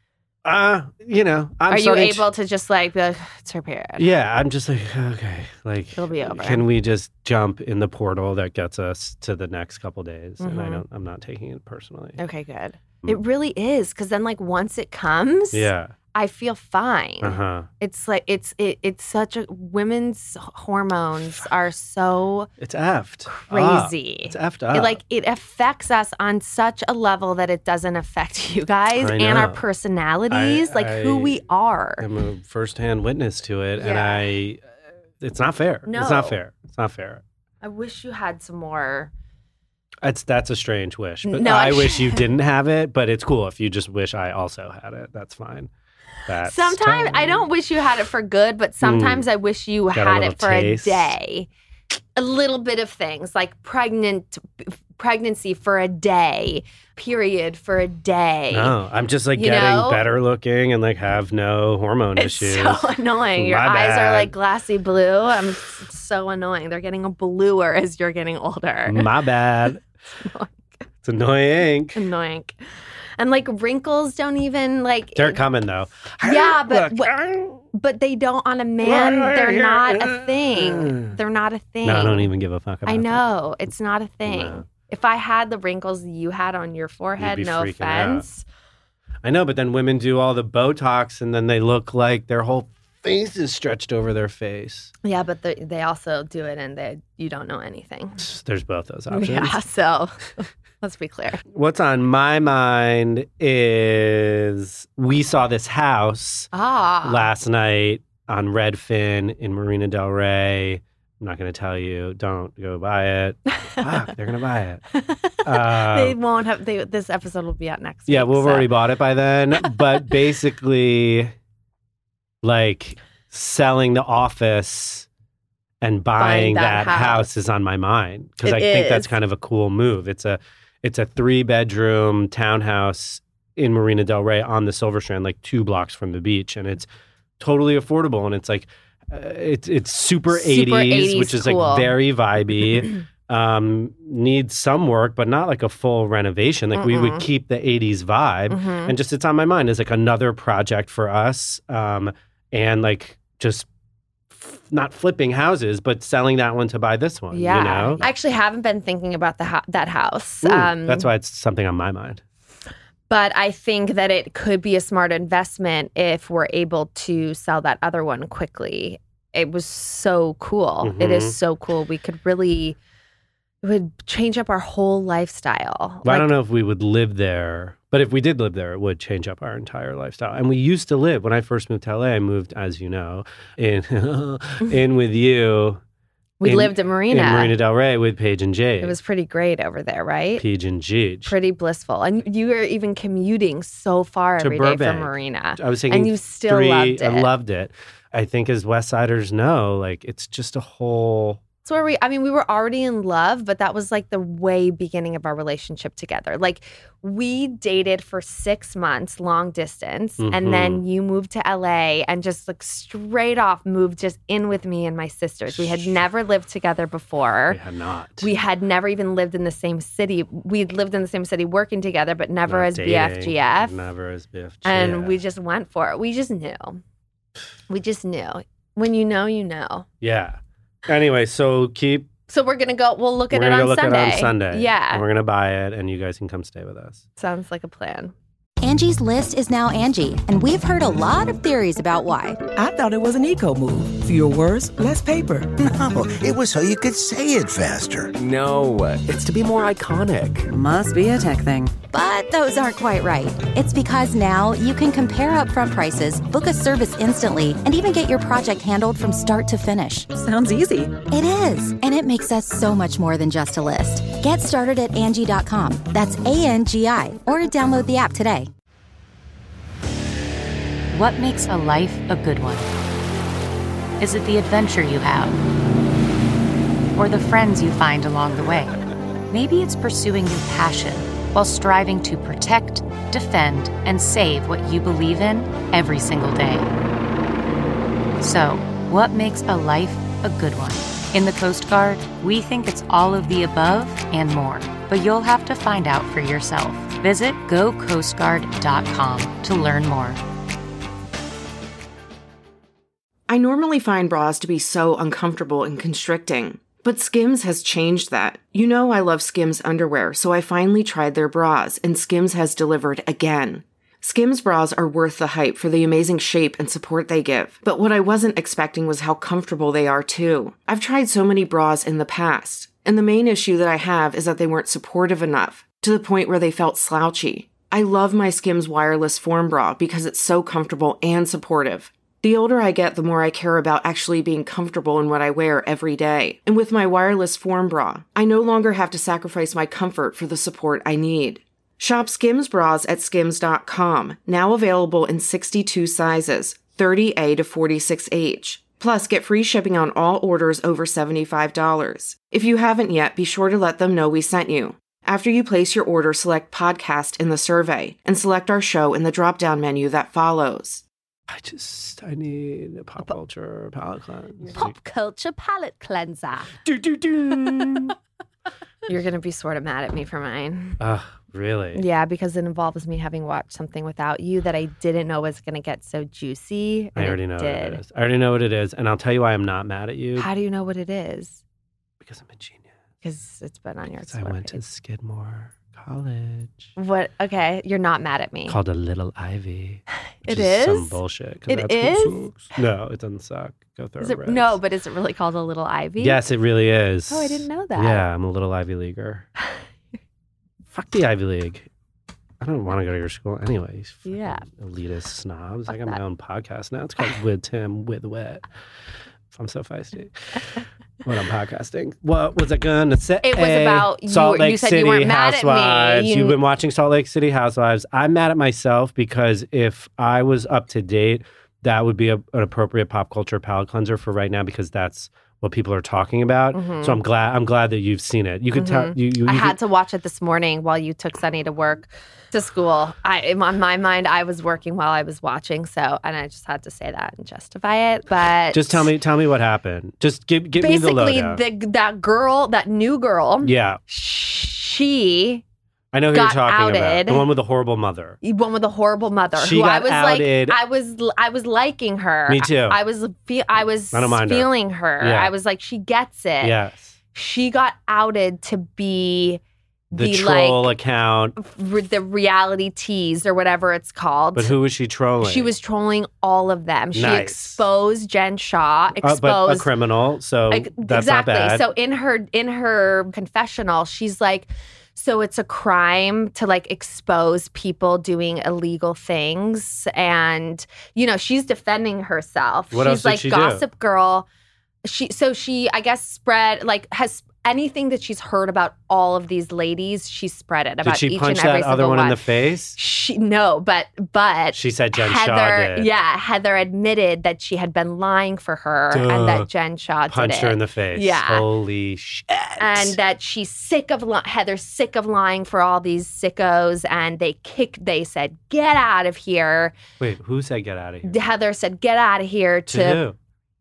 Speaker 5: Uh, you know, I'm
Speaker 4: Are you
Speaker 5: starting
Speaker 4: able to, to just like be like, it's her period?
Speaker 5: Yeah, I'm just like, okay, like
Speaker 4: it'll be over.
Speaker 5: Can we just jump in the portal that gets us to the next couple days?
Speaker 4: Mm-hmm.
Speaker 5: And I don't, I'm not taking it personally.
Speaker 4: Okay, good. Mm. It really is, because then like once it comes,
Speaker 5: yeah,
Speaker 4: I feel fine.
Speaker 5: Uh-huh.
Speaker 4: It's like it's it, it's such a women's hormones are so
Speaker 5: it's effed
Speaker 4: crazy.
Speaker 5: Up. It's effed up.
Speaker 4: It, like it affects us on such a level that it doesn't affect you guys and our personalities, I, like I, who we are.
Speaker 5: I'm a firsthand witness to it,
Speaker 4: yeah.
Speaker 5: and I. It's not fair.
Speaker 4: No.
Speaker 5: It's not fair. It's not fair.
Speaker 4: I wish you had some more.
Speaker 5: It's that's a strange wish, but
Speaker 4: no,
Speaker 5: I wish you didn't have it. But it's cool if you just wish I also had it. That's fine. That's
Speaker 4: sometimes I don't wish you had it for good, but sometimes mm. I wish you
Speaker 5: Got
Speaker 4: had it for
Speaker 5: taste.
Speaker 4: a day. A little bit of things like pregnant, pregnancy for a day, period for a day.
Speaker 5: No, I'm just like
Speaker 4: you
Speaker 5: getting
Speaker 4: know?
Speaker 5: better looking and like have no hormone
Speaker 4: it's
Speaker 5: issues.
Speaker 4: It's so annoying. Your
Speaker 5: My
Speaker 4: eyes
Speaker 5: bad.
Speaker 4: are like glassy blue. I'm it's so annoying. They're getting bluer as you're getting older.
Speaker 5: My bad. It's annoying.
Speaker 4: Annoying. And like wrinkles don't even like
Speaker 5: they're coming though.
Speaker 4: Yeah, but what, but they don't on a man. They're not a thing. They're not a thing.
Speaker 5: No, I don't even give a fuck about
Speaker 4: I know that. It's not a thing.
Speaker 5: No.
Speaker 4: If I had the wrinkles you had on your forehead, no offense.
Speaker 5: Out. I know, but then women do all the Botox and then they look like their whole face is stretched over their face.
Speaker 4: Yeah, but the, they also do it and they you don't know anything.
Speaker 5: There's both those options.
Speaker 4: Yeah, so. Let's be clear.
Speaker 5: What's on my mind is we saw this house
Speaker 4: ah.
Speaker 5: last night on Redfin in Marina Del Rey. I'm not going to tell you. Don't go buy it. Fuck, they're going to buy it. Um,
Speaker 4: they won't have. They, this episode will be out next
Speaker 5: yeah,
Speaker 4: week.
Speaker 5: Yeah, we've
Speaker 4: so.
Speaker 5: already bought it by then. But basically, like selling the office and buying, buying that, that house. house is on my mind because I is. think that's kind of a cool move. It's a It's a three-bedroom townhouse in Marina Del Rey on the Silver Strand, like two blocks from the beach, and it's totally affordable. And it's like uh, it's it's super,
Speaker 4: super
Speaker 5: eighties,
Speaker 4: eighties,
Speaker 5: which is
Speaker 4: cool.
Speaker 5: like very vibey. um, needs some work, but not like a full renovation. Like Mm-mm. we would keep the eighties vibe,
Speaker 4: mm-hmm.
Speaker 5: and just it's on my mind as like another project for us, um, and like just. Not flipping houses, but selling that one to buy this one.
Speaker 4: Yeah,
Speaker 5: you know?
Speaker 4: I actually haven't been thinking about the ho- that house.
Speaker 5: Ooh,
Speaker 4: um,
Speaker 5: that's why it's something on my mind.
Speaker 4: But I think that it could be a smart investment if we're able to sell that other one quickly. It was so cool. Mm-hmm. It is so cool. We could really, it would change up our whole lifestyle.
Speaker 5: Well,
Speaker 4: like,
Speaker 5: I don't know if we would live there. But if we did live there, it would change up our entire lifestyle. And we used to live, when I first moved to L A, I moved, as you know, in in with you.
Speaker 4: We
Speaker 5: in,
Speaker 4: lived in Marina.
Speaker 5: In Marina Del Rey with Paige and Jade.
Speaker 4: It was pretty great over there, right?
Speaker 5: Paige and Jade.
Speaker 4: Pretty blissful. And you were even commuting so far
Speaker 5: to
Speaker 4: every
Speaker 5: Burbank.
Speaker 4: day from Marina.
Speaker 5: I was thinking
Speaker 4: and you still
Speaker 5: three,
Speaker 4: loved it.
Speaker 5: I loved it. I think as West Siders know, like it's just a whole...
Speaker 4: That's where we, I mean, we were already in love, but that was like the way beginning of our relationship together. Like we dated for six months, long distance,
Speaker 5: mm-hmm.
Speaker 4: and then you moved to L A and just like straight off moved just in with me and my sisters. We had never lived together before.
Speaker 5: We had not.
Speaker 4: We had never even lived in the same city. We'd lived in the same city working together, but never
Speaker 5: not
Speaker 4: as
Speaker 5: dating,
Speaker 4: B F G F.
Speaker 5: Never as B F G F.
Speaker 4: And we just went for it. We just knew. We just knew. When you know, you know.
Speaker 5: Yeah. Anyway, so keep...
Speaker 4: So we're going to go, we'll look at
Speaker 5: we're
Speaker 4: it
Speaker 5: gonna
Speaker 4: on
Speaker 5: look
Speaker 4: Sunday.
Speaker 5: At it on Sunday.
Speaker 4: Yeah.
Speaker 5: And we're going to buy it, and you guys can come stay with us.
Speaker 4: Sounds like a plan.
Speaker 9: Angie's List is now Angie, and we've heard a lot of theories about why.
Speaker 3: I thought it was an eco move. Fewer words, less paper.
Speaker 10: No, it was so you could say it faster.
Speaker 11: No, it's to be more iconic.
Speaker 12: Must be a tech thing.
Speaker 9: But those aren't quite right. It's because now you can compare upfront prices, book a service instantly, and even get your project handled from start to finish.
Speaker 12: Sounds easy.
Speaker 9: It is, and it makes us so much more than just a list. Get started at Angie dot com. That's A N G I, or download the app today.
Speaker 2: What makes a life a good one? Is it the adventure you have? Or the friends you find along the way? Maybe it's pursuing your passion while striving to protect, defend, and save what you believe in every single day. So, what makes a life a good one? In the Coast Guard, we think it's all of the above and more, but you'll have to find out for yourself. Visit go coast guard dot com to learn more.
Speaker 12: I normally find bras to be so uncomfortable and constricting, but Skims has changed that. You know I love Skims underwear, so I finally tried their bras, and Skims has delivered again. Skims bras are worth the hype for the amazing shape and support they give, but what I wasn't expecting was how comfortable they are too. I've tried so many bras in the past, and the main issue that I have is that they weren't supportive enough, to the point where they felt slouchy. I love my Skims wireless form bra because it's so comfortable and supportive. The older I get, the more I care about actually being comfortable in what I wear every day. And with my wireless form bra, I no longer have to sacrifice my comfort for the support I need. Shop Skims bras at skims dot com, now available in sixty-two sizes, thirty A to forty-six H. Plus, get free shipping on all orders over seventy-five dollars. If you haven't yet, be sure to let them know we sent you. After you place your order, select podcast in the survey and select our show in the drop-down menu that follows.
Speaker 5: I just, I need a pop culture palate cleanse.
Speaker 4: Pop culture palate cleanser.
Speaker 5: Do, do, do.
Speaker 4: You're going to be sort of mad at me for mine.
Speaker 5: Ugh, really?
Speaker 4: Yeah, because it involves me having watched something without you that I didn't know was going to get so juicy.
Speaker 5: I already
Speaker 4: it
Speaker 5: know
Speaker 4: did.
Speaker 5: what it is. I already know what it is. And I'll tell you why I'm not mad at you.
Speaker 4: How do you know what it is?
Speaker 5: Because I'm a genius.
Speaker 4: Because it's been on your
Speaker 5: Because I went to Skidmore College.
Speaker 4: What? Okay, you're not mad at me.
Speaker 5: Called a Little Ivy.
Speaker 4: It is?
Speaker 5: Some bullshit.
Speaker 4: It
Speaker 5: that's
Speaker 4: is?
Speaker 5: What sucks. No, it doesn't suck. Go throw
Speaker 4: Is it,
Speaker 5: it.
Speaker 4: no, but is it really called a Little Ivy?
Speaker 5: Yes, it really is.
Speaker 4: Oh, I didn't know that.
Speaker 5: Yeah, I'm a little Ivy Leaguer. Fuck the Ivy League. I don't want to go to your school anyway.
Speaker 4: Yeah.
Speaker 5: Elitist snobs.
Speaker 4: Fuck
Speaker 5: I got
Speaker 4: that.
Speaker 5: my own podcast now. It's called With Tim, With Wet. I'm so feisty. When I'm podcasting. What was I going to say?
Speaker 4: It was about you-
Speaker 5: Salt Lake
Speaker 4: you said
Speaker 5: City
Speaker 4: you weren't mad at me.
Speaker 5: Housewives.
Speaker 4: You-
Speaker 5: You've been watching Salt Lake City Housewives. I'm mad at myself because if I was up to date, that would be a, an appropriate pop culture palate cleanser for right now because that's what people are talking about.
Speaker 4: Mhm.
Speaker 5: So I'm glad I'm glad that you've seen it. You could tell
Speaker 4: Mhm.
Speaker 5: you, you,
Speaker 4: I
Speaker 5: you
Speaker 4: had
Speaker 5: could-
Speaker 4: to watch it this morning while you took Sunny to work, to school. I, in my my mind, I was working while I was watching, so and I just had to say that and justify it. But
Speaker 5: just tell me tell me what happened. Just give give me the
Speaker 4: basically,
Speaker 5: lowdown.
Speaker 4: the, that girl, that new girl,
Speaker 5: Yeah.
Speaker 4: she
Speaker 5: I know who
Speaker 4: got
Speaker 5: you're talking about.
Speaker 4: outed.
Speaker 5: The one with the horrible mother.
Speaker 4: one with a horrible mother.
Speaker 5: She
Speaker 4: who
Speaker 5: got
Speaker 4: I was
Speaker 5: outed.
Speaker 4: like, I was, I was liking her.
Speaker 5: Me too.
Speaker 4: I, I was, fe- I was
Speaker 5: I don't mind her.
Speaker 4: feeling her.
Speaker 5: Yeah.
Speaker 4: I was like, she gets it.
Speaker 5: Yes.
Speaker 4: She got outed to be
Speaker 5: The,
Speaker 4: the,
Speaker 5: troll
Speaker 4: like
Speaker 5: account.
Speaker 4: re- the reality tease or whatever it's called.
Speaker 5: But who was she trolling?
Speaker 4: She was trolling all of them. She
Speaker 5: Nice.
Speaker 4: exposed Jen Shaw.
Speaker 5: Uh,
Speaker 4: Exposed
Speaker 5: but a criminal, so
Speaker 4: Like,
Speaker 5: that's
Speaker 4: exactly.
Speaker 5: not bad.
Speaker 4: So in her in her confessional, she's like, so it's a crime to like expose people doing illegal things, and you know she's defending herself.
Speaker 5: What
Speaker 4: she's
Speaker 5: else did
Speaker 4: like
Speaker 5: she do?
Speaker 4: Gossip Girl. She so she I guess spread like has anything that she's heard about all of these ladies. She spread it about
Speaker 5: Did she
Speaker 4: each
Speaker 5: punch
Speaker 4: and every
Speaker 5: that other
Speaker 4: single
Speaker 5: one,
Speaker 4: one
Speaker 5: in the face?
Speaker 4: She no, but but
Speaker 5: She said Jen
Speaker 4: Heather,
Speaker 5: Shaw did.
Speaker 4: yeah, Heather admitted that she had been lying for her
Speaker 5: Duh.
Speaker 4: and that Jen Shaw
Speaker 5: Punched
Speaker 4: did
Speaker 5: her
Speaker 4: it.
Speaker 5: in the face.
Speaker 4: Yeah.
Speaker 5: Holy shit.
Speaker 4: And that she's sick of li- Heather's sick of lying for all these sickos, and they kicked. They said, "Get out of here."
Speaker 5: Wait, who said get out of here?
Speaker 4: Heather said, "Get out of here."
Speaker 5: To
Speaker 4: To,
Speaker 5: who?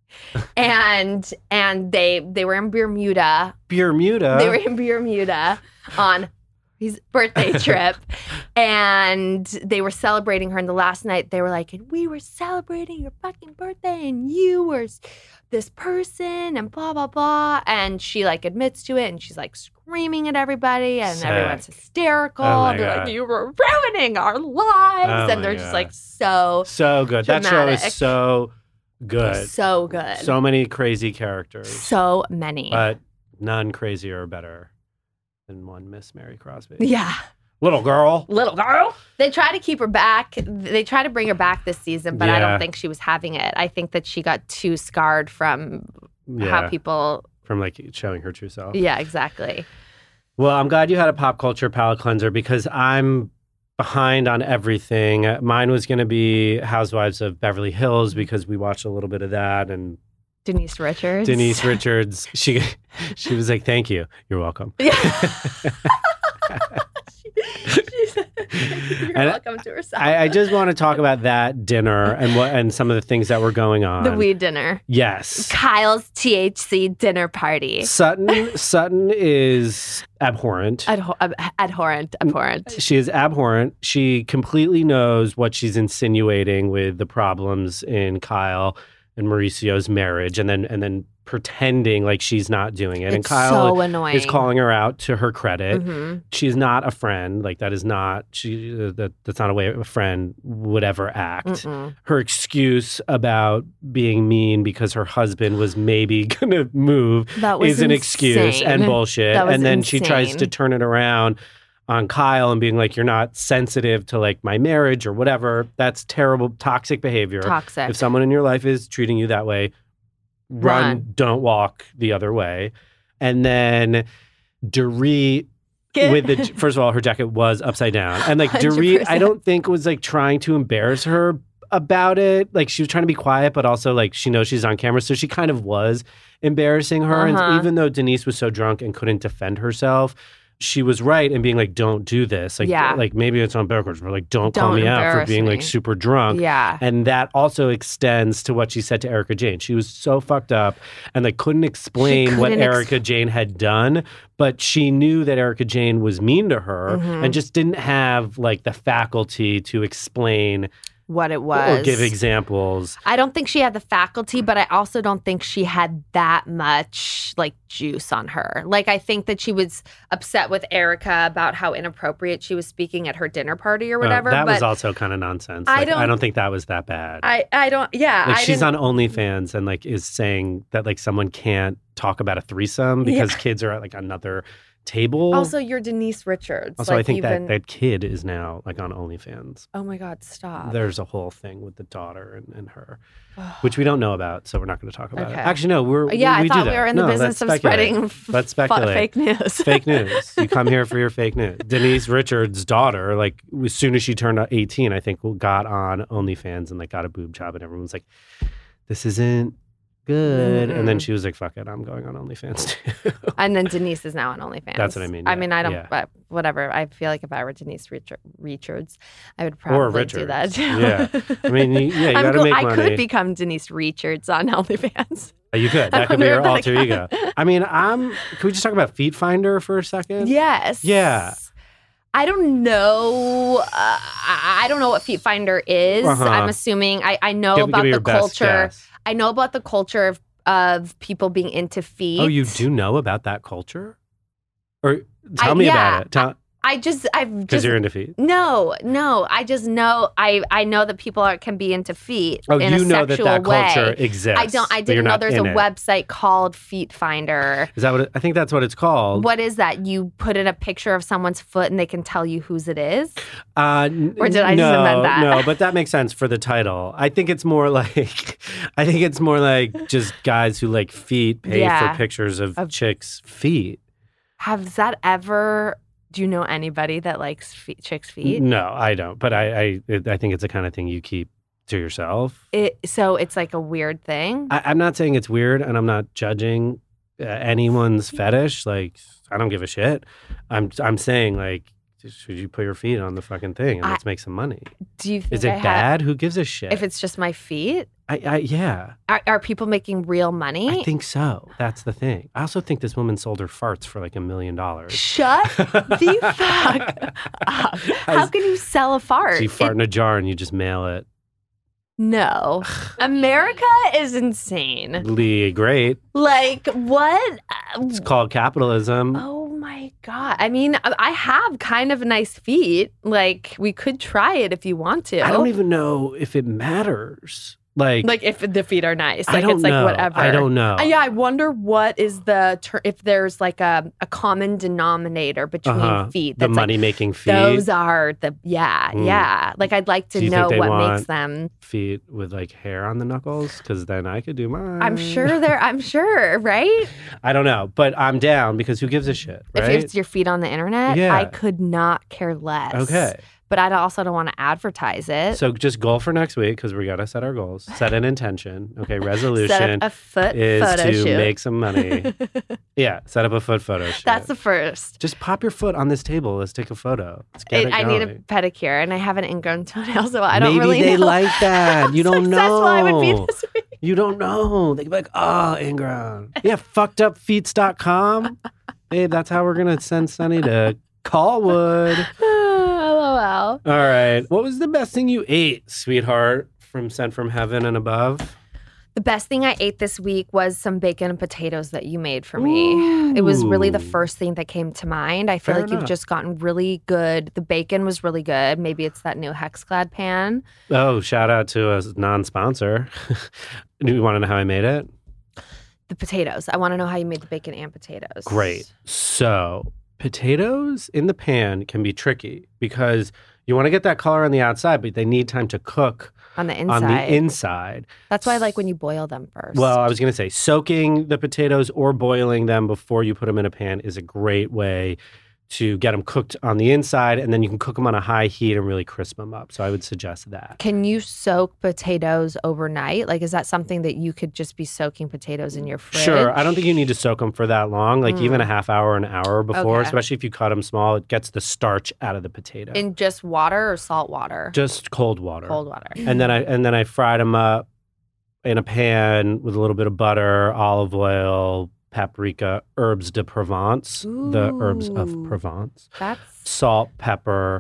Speaker 4: and and they they were in Bermuda.
Speaker 5: Bermuda.
Speaker 4: They were in Bermuda on his birthday trip, and they were celebrating her. And the last night, they were like, "And we were celebrating your fucking birthday, and you were s- this person, and blah blah blah." And she like admits to it, and she's like screaming at everybody, and
Speaker 5: Sick.
Speaker 4: everyone's hysterical.
Speaker 5: Oh my
Speaker 4: and they're
Speaker 5: God.
Speaker 4: like, "You were ruining our lives,"
Speaker 5: Oh
Speaker 4: and
Speaker 5: my
Speaker 4: they're just
Speaker 5: God.
Speaker 4: like so
Speaker 5: So good. That show
Speaker 4: dramatic.
Speaker 5: is so good.
Speaker 4: so good,
Speaker 5: So many crazy characters.
Speaker 4: so many.
Speaker 5: But none crazier or better than one Miss Mary Crosby.
Speaker 4: Yeah.
Speaker 5: Little girl.
Speaker 4: Little girl. They try to keep her back. They try to bring her back this season, but I
Speaker 5: Yeah.
Speaker 4: don't think she was having it. I think that she got too scarred from
Speaker 5: Yeah.
Speaker 4: how people.
Speaker 5: From like showing her true self.
Speaker 4: Yeah, exactly.
Speaker 5: Well, I'm glad you had a pop culture palate cleanser because I'm behind on everything. Mine was going to be Housewives of Beverly Hills because we watched a little bit of that, and
Speaker 4: Denise Richards.
Speaker 5: Denise Richards, she she was like, "Thank you, you're welcome."
Speaker 4: Yeah. She said, You're
Speaker 5: And
Speaker 4: welcome to herself.
Speaker 5: I, I just want to talk about that dinner and what and some of the things that were going on.
Speaker 4: the weed dinner.
Speaker 5: Yes.
Speaker 4: Kyle's T H C dinner party.
Speaker 5: Sutton Sutton is abhorrent.
Speaker 4: Adho- ab- abhorrent. Abhorrent.
Speaker 5: She is abhorrent. She completely knows what she's insinuating with the problems in Kyle and Mauricio's marriage, and then and then pretending like she's not doing it.
Speaker 4: It's
Speaker 5: and Kyle
Speaker 4: so annoying.
Speaker 5: is calling her out to her credit.
Speaker 4: Mm-hmm.
Speaker 5: She's not a friend. Like that is not she. Uh, that that's not a way a friend would ever act.
Speaker 4: Mm-mm.
Speaker 5: Her excuse about being mean because her husband was maybe gonna move
Speaker 4: That was
Speaker 5: is an excuse
Speaker 4: insane.
Speaker 5: and bullshit.
Speaker 4: That was
Speaker 5: And then she tries
Speaker 4: insane.
Speaker 5: to turn it around on Kyle and being like, "You're not sensitive to like my marriage or whatever." That's terrible, toxic behavior.
Speaker 4: Toxic.
Speaker 5: If someone in your life is treating you that way, run,
Speaker 4: Run.
Speaker 5: don't walk the other way. And then Dorit with the first of all, her jacket was upside down. And like Dorit,
Speaker 4: one hundred percent.
Speaker 5: I don't think was like trying to embarrass her about it. Like she was trying to be quiet, but also like she knows she's on camera. So she kind of was embarrassing her.
Speaker 4: Uh-huh.
Speaker 5: And even though Denise was so drunk and couldn't defend herself, she was right in being like, don't do this. Like,
Speaker 4: Yeah.
Speaker 5: like maybe it's on backwards, but like, don't, call
Speaker 4: Don't
Speaker 5: me out for
Speaker 4: embarrass
Speaker 5: being like
Speaker 4: me.
Speaker 5: super drunk.
Speaker 4: Yeah.
Speaker 5: And that also extends to what she said to Erica Jane. She was so fucked up and like couldn't explain what
Speaker 4: couldn't ex-
Speaker 5: Erica Jane had done, but she knew that Erica Jane was mean to her
Speaker 4: Mhm.
Speaker 5: and just didn't have like the faculty to explain
Speaker 4: What it was.
Speaker 5: or give examples.
Speaker 4: I don't think she had the faculty, but I also don't think she had that much like juice on her. Like I think that she was upset with Erica about how inappropriate she was speaking at her dinner party or
Speaker 5: Uh,
Speaker 4: whatever.
Speaker 5: that
Speaker 4: but
Speaker 5: was also kind of nonsense.
Speaker 4: I
Speaker 5: Like, I
Speaker 4: don't-
Speaker 5: don't think that was that bad.
Speaker 4: I, I don't, yeah.
Speaker 5: Like
Speaker 4: I
Speaker 5: she's
Speaker 4: didn't-
Speaker 5: on OnlyFans and like is saying that like someone can't talk about a threesome because
Speaker 4: Yeah.
Speaker 5: kids are at like another table.
Speaker 4: Also, you're Denise Richards.
Speaker 5: Also,
Speaker 4: like,
Speaker 5: I think
Speaker 4: even,
Speaker 5: that that kid is now like on OnlyFans.
Speaker 4: Oh my God, stop.
Speaker 5: There's a whole thing with the daughter and, and her, which we don't know about, so we're not going to talk about
Speaker 4: Okay.
Speaker 5: it. Actually, no, we're
Speaker 4: Yeah,
Speaker 5: we, we
Speaker 4: I
Speaker 5: do
Speaker 4: thought
Speaker 5: that.
Speaker 4: we were in the
Speaker 5: No,
Speaker 4: business
Speaker 5: let's
Speaker 4: of
Speaker 5: speculate.
Speaker 4: spreading f-
Speaker 5: Let's
Speaker 4: fa-
Speaker 5: speculate.
Speaker 4: fake news.
Speaker 5: Fake news. You come here for your fake news. Denise Richards' daughter, like as soon as she turned eighteen, I think got on OnlyFans and like got a boob job, and everyone's like, "This isn't good." And then
Speaker 4: Mm-mm.
Speaker 5: she was like, "Fuck it, I'm going on OnlyFans too."
Speaker 4: And then Denise is now on OnlyFans.
Speaker 5: That's what I mean,
Speaker 4: I
Speaker 5: yeah,
Speaker 4: mean, I don't,
Speaker 5: yeah.
Speaker 4: but whatever. I feel like if I were Denise Richard, Richards, I would probably
Speaker 5: Or
Speaker 4: do
Speaker 5: Richards.
Speaker 4: that too.
Speaker 5: Yeah. I mean, you- yeah, you
Speaker 4: I'm
Speaker 5: gotta
Speaker 4: go-
Speaker 5: make
Speaker 4: I
Speaker 5: money.
Speaker 4: could become Denise Richards on OnlyFans.
Speaker 5: You could.
Speaker 4: I
Speaker 5: That could be your
Speaker 4: wonder if
Speaker 5: alter
Speaker 4: that
Speaker 5: ego.
Speaker 4: could-
Speaker 5: I mean, I'm. Can we just talk about Feet Finder for a second?
Speaker 4: Yes.
Speaker 5: Yeah.
Speaker 4: I don't know. Uh, I I don't know what Feet Finder is.
Speaker 5: Uh-huh.
Speaker 4: I'm assuming. I, I know
Speaker 5: Give- give
Speaker 4: about
Speaker 5: me
Speaker 4: the
Speaker 5: your best
Speaker 4: culture.
Speaker 5: guess.
Speaker 4: I know about the culture of, of people being into feet.
Speaker 5: Oh, you do know about that culture? Or tell
Speaker 4: I-
Speaker 5: me
Speaker 4: yeah,
Speaker 5: about it. Tell
Speaker 4: I just, I've
Speaker 5: because
Speaker 4: just.
Speaker 5: you're into feet.
Speaker 4: No, no. I just know. I I know that people are can be into feet
Speaker 5: Oh,
Speaker 4: in
Speaker 5: you
Speaker 4: a
Speaker 5: know that
Speaker 4: sexual
Speaker 5: that
Speaker 4: way.
Speaker 5: culture exists.
Speaker 4: I don't. I
Speaker 5: but you're
Speaker 4: didn't know
Speaker 5: not
Speaker 4: there's a
Speaker 5: in it.
Speaker 4: website called Feet Finder.
Speaker 5: Is that what? It, I think that's what it's called.
Speaker 4: What is that? You put in a picture of someone's foot and they can tell you whose it is?
Speaker 5: Uh, n-
Speaker 4: Or did I just
Speaker 5: no,
Speaker 4: invent that?
Speaker 5: No, but that makes sense for the title. I think it's more like, I think it's more like just guys who like feet pay
Speaker 4: Yeah.
Speaker 5: for pictures of,
Speaker 4: Of-
Speaker 5: chicks' feet.
Speaker 4: Has that ever? Do you know anybody that likes feet, chicks' feet?
Speaker 5: No, I don't. But I, I, it, I think it's the kind of thing you keep to yourself.
Speaker 4: It, so it's like a weird thing.
Speaker 5: I, I'm not saying it's weird, and I'm not judging uh, anyone's fetish. Like, I don't give a shit. I'm, I'm saying like, should you put your feet on the fucking thing and
Speaker 4: I-
Speaker 5: let's make some money?
Speaker 4: Do you think
Speaker 5: Is it
Speaker 4: I have-
Speaker 5: bad? Who gives a shit?
Speaker 4: If it's just my feet,
Speaker 5: I, I, yeah,
Speaker 4: are, are people making real money?
Speaker 5: I think so. That's the thing. I also think this woman sold her farts for like a million dollars.
Speaker 4: Shut the fuck up. How can you sell a fart?
Speaker 5: So you fart
Speaker 4: It-
Speaker 5: in a jar and you just mail it.
Speaker 4: no. America is insane.
Speaker 5: Lee, great.
Speaker 4: Like, what?
Speaker 5: It's called capitalism.
Speaker 4: Oh my God. I mean, I I have kind of nice feet. Like, we could try it if you want to.
Speaker 5: I don't even know if it matters. Like,
Speaker 4: Like, if the feet are nice.
Speaker 5: I
Speaker 4: Like,
Speaker 5: don't
Speaker 4: it's like
Speaker 5: know.
Speaker 4: whatever.
Speaker 5: I don't know.
Speaker 4: Uh, yeah, I wonder what is the, ter- if there's like a, a common denominator between
Speaker 5: Uh-huh.
Speaker 4: feet.
Speaker 5: The
Speaker 4: that's like,
Speaker 5: money-making feet.
Speaker 4: Those are the, yeah,
Speaker 5: Mm.
Speaker 4: yeah. Like, I'd like to
Speaker 5: Do you think
Speaker 4: know
Speaker 5: they
Speaker 4: what
Speaker 5: want
Speaker 4: makes them.
Speaker 5: feet with like hair on the knuckles? Because then I could do mine.
Speaker 4: I'm sure they're, I'm sure, right?
Speaker 5: I don't know, but I'm down because who gives a shit, right?
Speaker 4: If it's your feet on the internet,
Speaker 5: Yeah.
Speaker 4: I could not care less.
Speaker 5: Okay.
Speaker 4: But I also don't want to advertise it.
Speaker 5: So just goal for next week because we got to set our goals. Set an intention. Okay, resolution
Speaker 4: Set up a foot
Speaker 5: is
Speaker 4: photo
Speaker 5: to
Speaker 4: shoot.
Speaker 5: make some money. Yeah, set up a foot photo shoot.
Speaker 4: That's the first.
Speaker 5: Just pop your foot on this table. Let's take a photo. Let's get
Speaker 4: It,
Speaker 5: it
Speaker 4: I need a
Speaker 5: going.
Speaker 4: pedicure, and I have an ingrown toenail, so I don't
Speaker 5: Maybe
Speaker 4: really
Speaker 5: they
Speaker 4: know
Speaker 5: like that.
Speaker 4: how
Speaker 5: You don't
Speaker 4: successful
Speaker 5: know.
Speaker 4: I would be this week.
Speaker 5: You don't know. They could be like, oh, ingrown. Yeah, fucked up feets dot com. Babe, that's how we're going to send Sunny to Callwood.
Speaker 4: LOL.
Speaker 5: All right. What was the best thing you ate, sweetheart, from Sent from Heaven and Above?
Speaker 4: The best thing I ate this week was some bacon and potatoes that you made for me. Ooh. It was really the first thing that came to mind. I feel
Speaker 5: Fair
Speaker 4: like
Speaker 5: enough.
Speaker 4: You've just gotten really good. The bacon was really good. Maybe it's that new Hexclad pan.
Speaker 5: Oh, shout out to a non-sponsor. Do you want to know how I made it?
Speaker 4: The potatoes. I want to know how you made the bacon and potatoes.
Speaker 5: Great. So potatoes in the pan can be tricky because you want to get that color on the outside, but they need time to cook
Speaker 4: on the inside.
Speaker 5: On the inside.
Speaker 4: That's why I like when you boil them first.
Speaker 5: Well, I was going to say soaking the potatoes or boiling them before you put them in a pan is a great way to get them cooked on the inside, and then you can cook them on a high heat and really crisp them up. So I would suggest that.
Speaker 4: Can you soak potatoes overnight? Like, is that something that you could just be soaking potatoes in your fridge?
Speaker 5: Sure. I don't think you need to soak them for that long. Like mm. even a half hour, an hour before,
Speaker 4: okay.
Speaker 5: especially if you cut them small, it gets the starch out of the potato.
Speaker 4: In just water or salt water?
Speaker 5: Just cold water.
Speaker 4: Cold water.
Speaker 5: And then I and then I fried them up in a pan with a little bit of butter, olive oil, paprika, herbs de Provence,
Speaker 4: Ooh,
Speaker 5: the herbs of Provence.
Speaker 4: That's
Speaker 5: salt, pepper,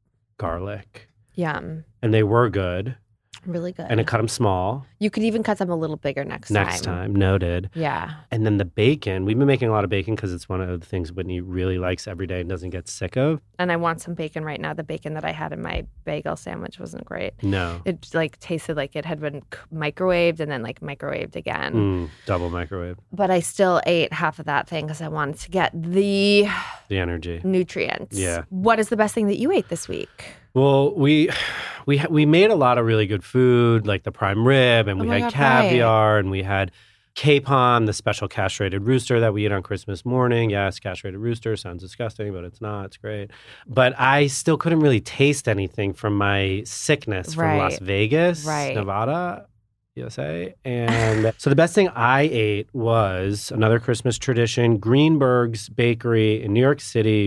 Speaker 5: garlic.
Speaker 4: Yum.
Speaker 5: And they were good.
Speaker 4: Really good.
Speaker 5: And I cut them small.
Speaker 4: You could even cut them a little bigger next time.
Speaker 5: Next time, noted.
Speaker 4: Yeah.
Speaker 5: And then the bacon. We've been making a lot of bacon because it's one of the things Whitney really likes every day and doesn't get sick of.
Speaker 4: And I want some bacon right now. The bacon that I had in my bagel sandwich wasn't great.
Speaker 5: No.
Speaker 4: It like tasted like it had been microwaved and then like microwaved again.
Speaker 5: Mm, double microwave.
Speaker 4: But I still ate half of that thing because I wanted to get the...
Speaker 5: The energy.
Speaker 4: Nutrients.
Speaker 5: Yeah.
Speaker 4: What is the best thing that you ate this week?
Speaker 5: Well, we we we made a lot of really good food, like the prime rib, and we
Speaker 4: oh my
Speaker 5: had
Speaker 4: God,
Speaker 5: caviar,
Speaker 4: right.
Speaker 5: and we had capon, the special castrated rooster that we eat on Christmas morning. Yes, castrated rooster sounds disgusting, but it's not. It's great. But I still couldn't really taste anything from my sickness
Speaker 4: right.
Speaker 5: from Las Vegas,
Speaker 4: right.
Speaker 5: Nevada. U S A. And so the best thing I ate was another Christmas tradition, Greenberg's Bakery in New York City.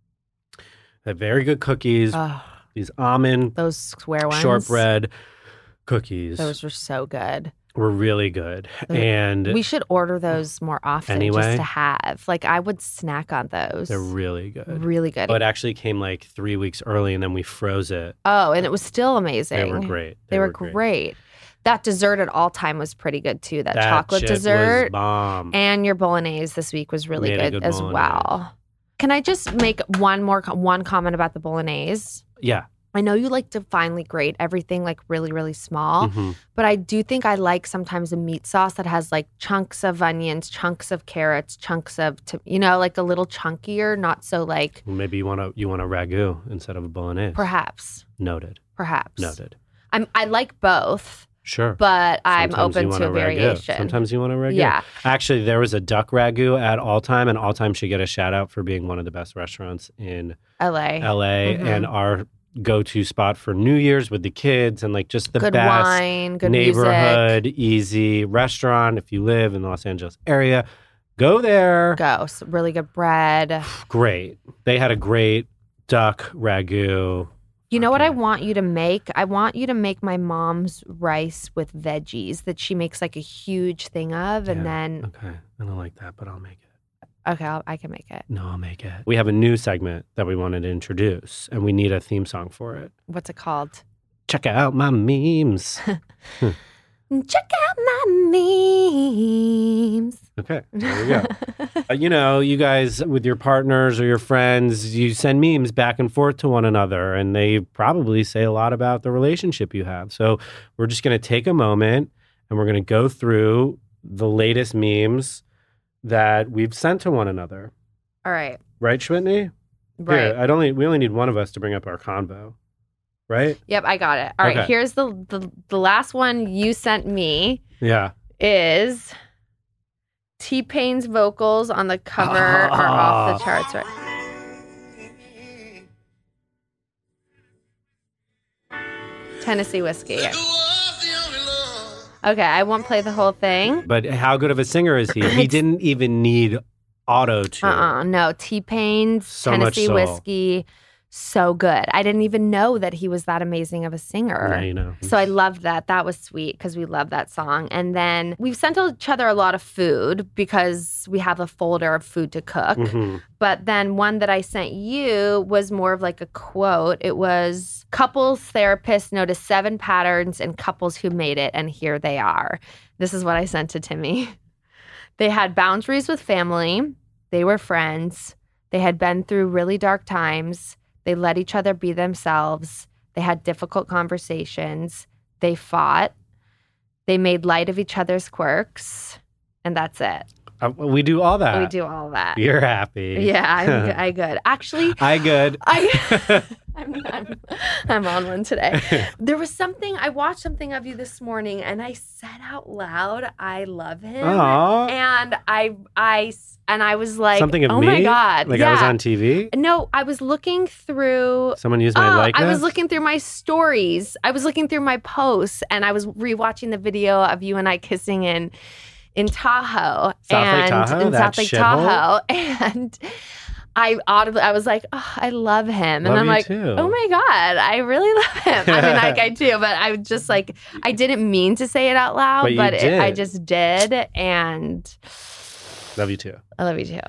Speaker 5: They have very good cookies.
Speaker 4: Oh.
Speaker 5: These almond,
Speaker 4: those square ones,
Speaker 5: shortbread cookies.
Speaker 4: Those were so good.
Speaker 5: Were really good. Those, and
Speaker 4: we should order those more often
Speaker 5: anyway,
Speaker 4: just to have. Like, I would snack on those.
Speaker 5: They're really good.
Speaker 4: Really good.
Speaker 5: Oh, it actually came like three weeks early and then we froze it.
Speaker 4: Oh, and it was still amazing.
Speaker 5: They were great.
Speaker 4: They, they were, were great. great. That dessert at all time was pretty good too. That, that chocolate
Speaker 5: shit
Speaker 4: dessert.
Speaker 5: Was bomb.
Speaker 4: And your bolognese this week was really
Speaker 5: Made
Speaker 4: good,
Speaker 5: good
Speaker 4: as
Speaker 5: bolognese.
Speaker 4: well. Can I just make one more one comment about the bolognese?
Speaker 5: Yeah.
Speaker 4: I know you like to finely grate everything like really, really small,
Speaker 5: mm-hmm.
Speaker 4: but I do think I like sometimes a meat sauce that has like chunks of onions, chunks of carrots, chunks of, to, you know, like a little chunkier, not so like.
Speaker 5: Maybe you want to you want a ragu instead of a bolognese.
Speaker 4: Perhaps.
Speaker 5: Noted.
Speaker 4: Perhaps.
Speaker 5: Noted.
Speaker 4: I'm I like both.
Speaker 5: Sure.
Speaker 4: But I'm
Speaker 5: Sometimes
Speaker 4: open to a, a variation.
Speaker 5: Sometimes you want a ragu.
Speaker 4: Yeah.
Speaker 5: Actually, there was a duck ragu at All Time, and All Time should get a shout out for being one of the best restaurants in
Speaker 4: L A.
Speaker 5: L A
Speaker 4: Mm-hmm.
Speaker 5: And our go-to spot for New Year's with the kids and like just the
Speaker 4: good
Speaker 5: best
Speaker 4: wine, good
Speaker 5: neighborhood,
Speaker 4: music.
Speaker 5: Easy restaurant. If you live in the Los Angeles area, go there.
Speaker 4: Go. So really good bread.
Speaker 5: Great. They had a great duck ragu.
Speaker 4: You know
Speaker 5: okay.
Speaker 4: what I want you to make? I want you to make my mom's rice with veggies that she makes like a huge thing of, and
Speaker 5: yeah.
Speaker 4: then.
Speaker 5: Okay, I don't like that, but I'll make it.
Speaker 4: Okay, I'll, I can make it.
Speaker 5: No, I'll make it. We have a new segment that we wanted to introduce, and we need a theme song for it.
Speaker 4: What's it called?
Speaker 5: Check out my memes.
Speaker 4: Check out my memes.
Speaker 5: Okay, there we go. uh, you know, you guys with your partners or your friends, you send memes back and forth to one another, and they probably say a lot about the relationship you have. So we're just going to take a moment, and we're going to go through the latest memes that we've sent to one another.
Speaker 4: All right.
Speaker 5: Right, Schwitney?
Speaker 4: Right.
Speaker 5: Here, I'd only we only need one of us to bring up our convo. Right?
Speaker 4: Yep, I got it. All
Speaker 5: okay.
Speaker 4: right, here's the, the the last one you sent me.
Speaker 5: Yeah.
Speaker 4: Is T-Pain's vocals on the cover are off the charts, right? Tennessee Whiskey. Okay, I won't play the whole thing.
Speaker 5: But how good of a singer is he? He didn't even need auto-tune.
Speaker 4: Uh-uh, no. T-Pain's
Speaker 5: so
Speaker 4: Tennessee
Speaker 5: much soul.
Speaker 4: Whiskey. so good. I didn't even know that he was that amazing of a singer.
Speaker 5: Now you know.
Speaker 4: So I loved that. That was sweet because we love that song. And then we've sent each other a lot of food because we have a folder of food to cook.
Speaker 5: Mm-hmm.
Speaker 4: But then one that I sent you was more of like a quote. It was, couples therapists notice seven patterns in couples who made it, and here they are. This is what I sent to Timmy. They had boundaries with family. They were friends. They had been through really dark times. They let each other be themselves. They had difficult conversations. They fought. They made light of each other's quirks. And that's it.
Speaker 5: Uh, we do all that.
Speaker 4: We do all that.
Speaker 5: You're happy.
Speaker 4: Yeah, I'm, I good. Actually,
Speaker 5: I good.
Speaker 4: I, I'm, I'm, I'm on one today. There was something, I watched something of you this morning and I said out loud, I love him.
Speaker 5: Aww.
Speaker 4: And I, I, and I was like,
Speaker 5: something of
Speaker 4: oh
Speaker 5: me?
Speaker 4: my God.
Speaker 5: Like
Speaker 4: yeah.
Speaker 5: I was on T V?
Speaker 4: No, I was looking through.
Speaker 5: Someone used my
Speaker 4: oh,
Speaker 5: likeness?
Speaker 4: I was looking through my stories. I was looking through my posts and I was rewatching the video of you and I kissing in in Tahoe.
Speaker 5: South Lake
Speaker 4: and
Speaker 5: Tahoe?
Speaker 4: in
Speaker 5: That
Speaker 4: South Lake
Speaker 5: shithole?
Speaker 4: Tahoe. And I audibly, I was like, oh, I love him. And
Speaker 5: Love
Speaker 4: I'm
Speaker 5: you
Speaker 4: like,
Speaker 5: too.
Speaker 4: oh my God, I really love him. I mean, like I do, but I was just like, I didn't mean to say it out loud,
Speaker 5: But you
Speaker 4: but it,
Speaker 5: did.
Speaker 4: I just did. And
Speaker 5: Love you too.
Speaker 4: I love you too.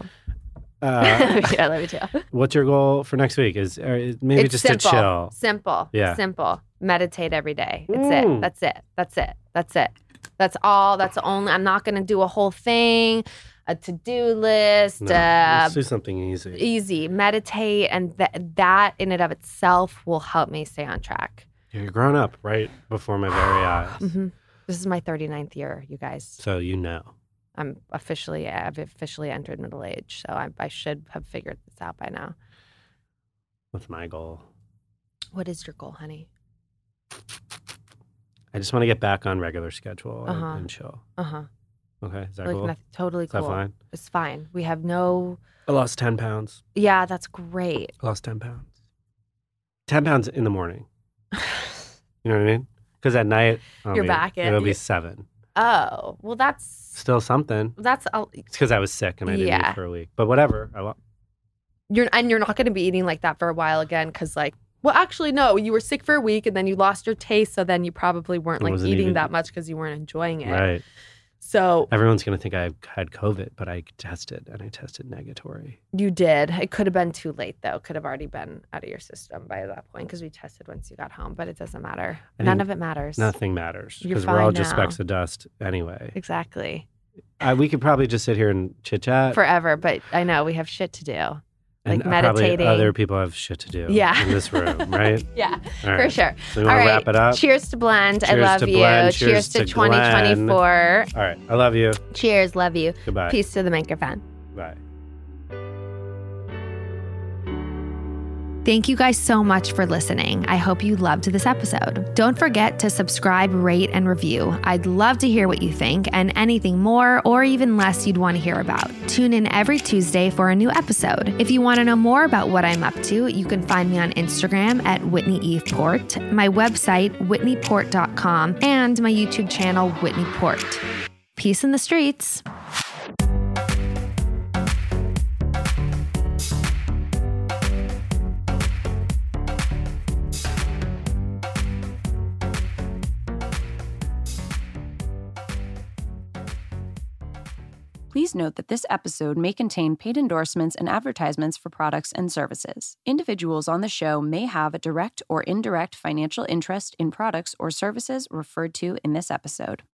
Speaker 5: Uh,
Speaker 4: yeah, I love you too.
Speaker 5: What's your goal for next week? Is or is maybe
Speaker 4: It's
Speaker 5: just
Speaker 4: simple.
Speaker 5: to chill?
Speaker 4: Simple.
Speaker 5: Yeah.
Speaker 4: Simple. Meditate every day. It's
Speaker 5: Mm.
Speaker 4: it. That's it. That's it. That's it. That's all. That's the only. I'm not going to do a whole thing, a to-do list.
Speaker 5: No,
Speaker 4: uh,
Speaker 5: let's do something easy.
Speaker 4: Easy. Meditate, and th- that in and of itself will help me stay on track.
Speaker 5: You're grown up right before my very eyes.
Speaker 4: Mm-hmm. This is my thirty-ninth year, you guys.
Speaker 5: So you know.
Speaker 4: I'm officially, I've officially entered middle age, so I, I should have figured this out by now.
Speaker 5: What's my goal?
Speaker 4: What is your goal, honey?
Speaker 5: I just want to get back on regular schedule and,
Speaker 4: Uh-huh.
Speaker 5: and chill.
Speaker 4: Uh huh.
Speaker 5: Okay, is that
Speaker 4: Like
Speaker 5: cool?
Speaker 4: nothing, totally
Speaker 5: Is
Speaker 4: cool.
Speaker 5: that fine?
Speaker 4: It's fine. We have no.
Speaker 5: I lost ten pounds.
Speaker 4: Yeah, that's great.
Speaker 5: I lost ten pounds. ten pounds in the morning. You know what I mean? Because at night, I'll
Speaker 4: You're
Speaker 5: be-
Speaker 4: back in-
Speaker 5: it'll be
Speaker 4: you-
Speaker 5: seven.
Speaker 4: Oh, well, that's
Speaker 5: Still something.
Speaker 4: that's a,
Speaker 5: It's because I was sick and I didn't
Speaker 4: Yeah.
Speaker 5: eat for a week. But whatever. I lo-
Speaker 4: you're and you're not going to be eating like that for a while again because like. Well, actually, no. You were sick for a week and then you lost your taste, so then you probably weren't
Speaker 5: I
Speaker 4: like
Speaker 5: wasn't
Speaker 4: eating
Speaker 5: even-
Speaker 4: that much because you weren't enjoying it.
Speaker 5: Right.
Speaker 4: So
Speaker 5: Everyone's going to think I had COVID, but I tested and I tested negatory.
Speaker 4: you did. It could have been too late though. Could have already been out of your system by that point because we tested once you got home. But it doesn't matter.
Speaker 5: I
Speaker 4: None
Speaker 5: think
Speaker 4: of it matters.
Speaker 5: Nothing matters
Speaker 4: You're
Speaker 5: because we're all
Speaker 4: fine
Speaker 5: just
Speaker 4: now.
Speaker 5: specks of dust anyway.
Speaker 4: Exactly.
Speaker 5: I, we could probably just sit here and chit chat.
Speaker 4: Forever, but I know we have shit to do.
Speaker 5: And
Speaker 4: Like
Speaker 5: probably
Speaker 4: meditating.
Speaker 5: other people have shit to do
Speaker 4: Yeah.
Speaker 5: in this room, right?
Speaker 4: Yeah,
Speaker 5: All right.
Speaker 4: for sure.
Speaker 5: So we
Speaker 4: All
Speaker 5: want to
Speaker 4: right.
Speaker 5: wrap it up?
Speaker 4: Cheers to Blend. I
Speaker 5: Cheers
Speaker 4: love
Speaker 5: to
Speaker 4: you.
Speaker 5: Blend.
Speaker 4: Cheers,
Speaker 5: Cheers
Speaker 4: to,
Speaker 5: to
Speaker 4: twenty twenty-four.
Speaker 5: All right. I love you.
Speaker 4: Cheers. Love you.
Speaker 5: Goodbye.
Speaker 4: Peace to the microphone.
Speaker 5: Bye.
Speaker 4: Thank you guys so much for listening. I hope you loved this episode. Don't forget to subscribe, rate, and review. I'd love to hear what you think and anything more or even less you'd want to hear about. Tune in every Tuesday for a new episode. If you want to know more about what I'm up to, you can find me on Instagram at Whitney Eve Port, my website, whitney port dot com, and my YouTube channel, Whitney Port. Peace in the streets.
Speaker 13: Please note that this episode may contain paid endorsements and advertisements for products and services. Individuals on the show may have a direct or indirect financial interest in products or services referred to in this episode.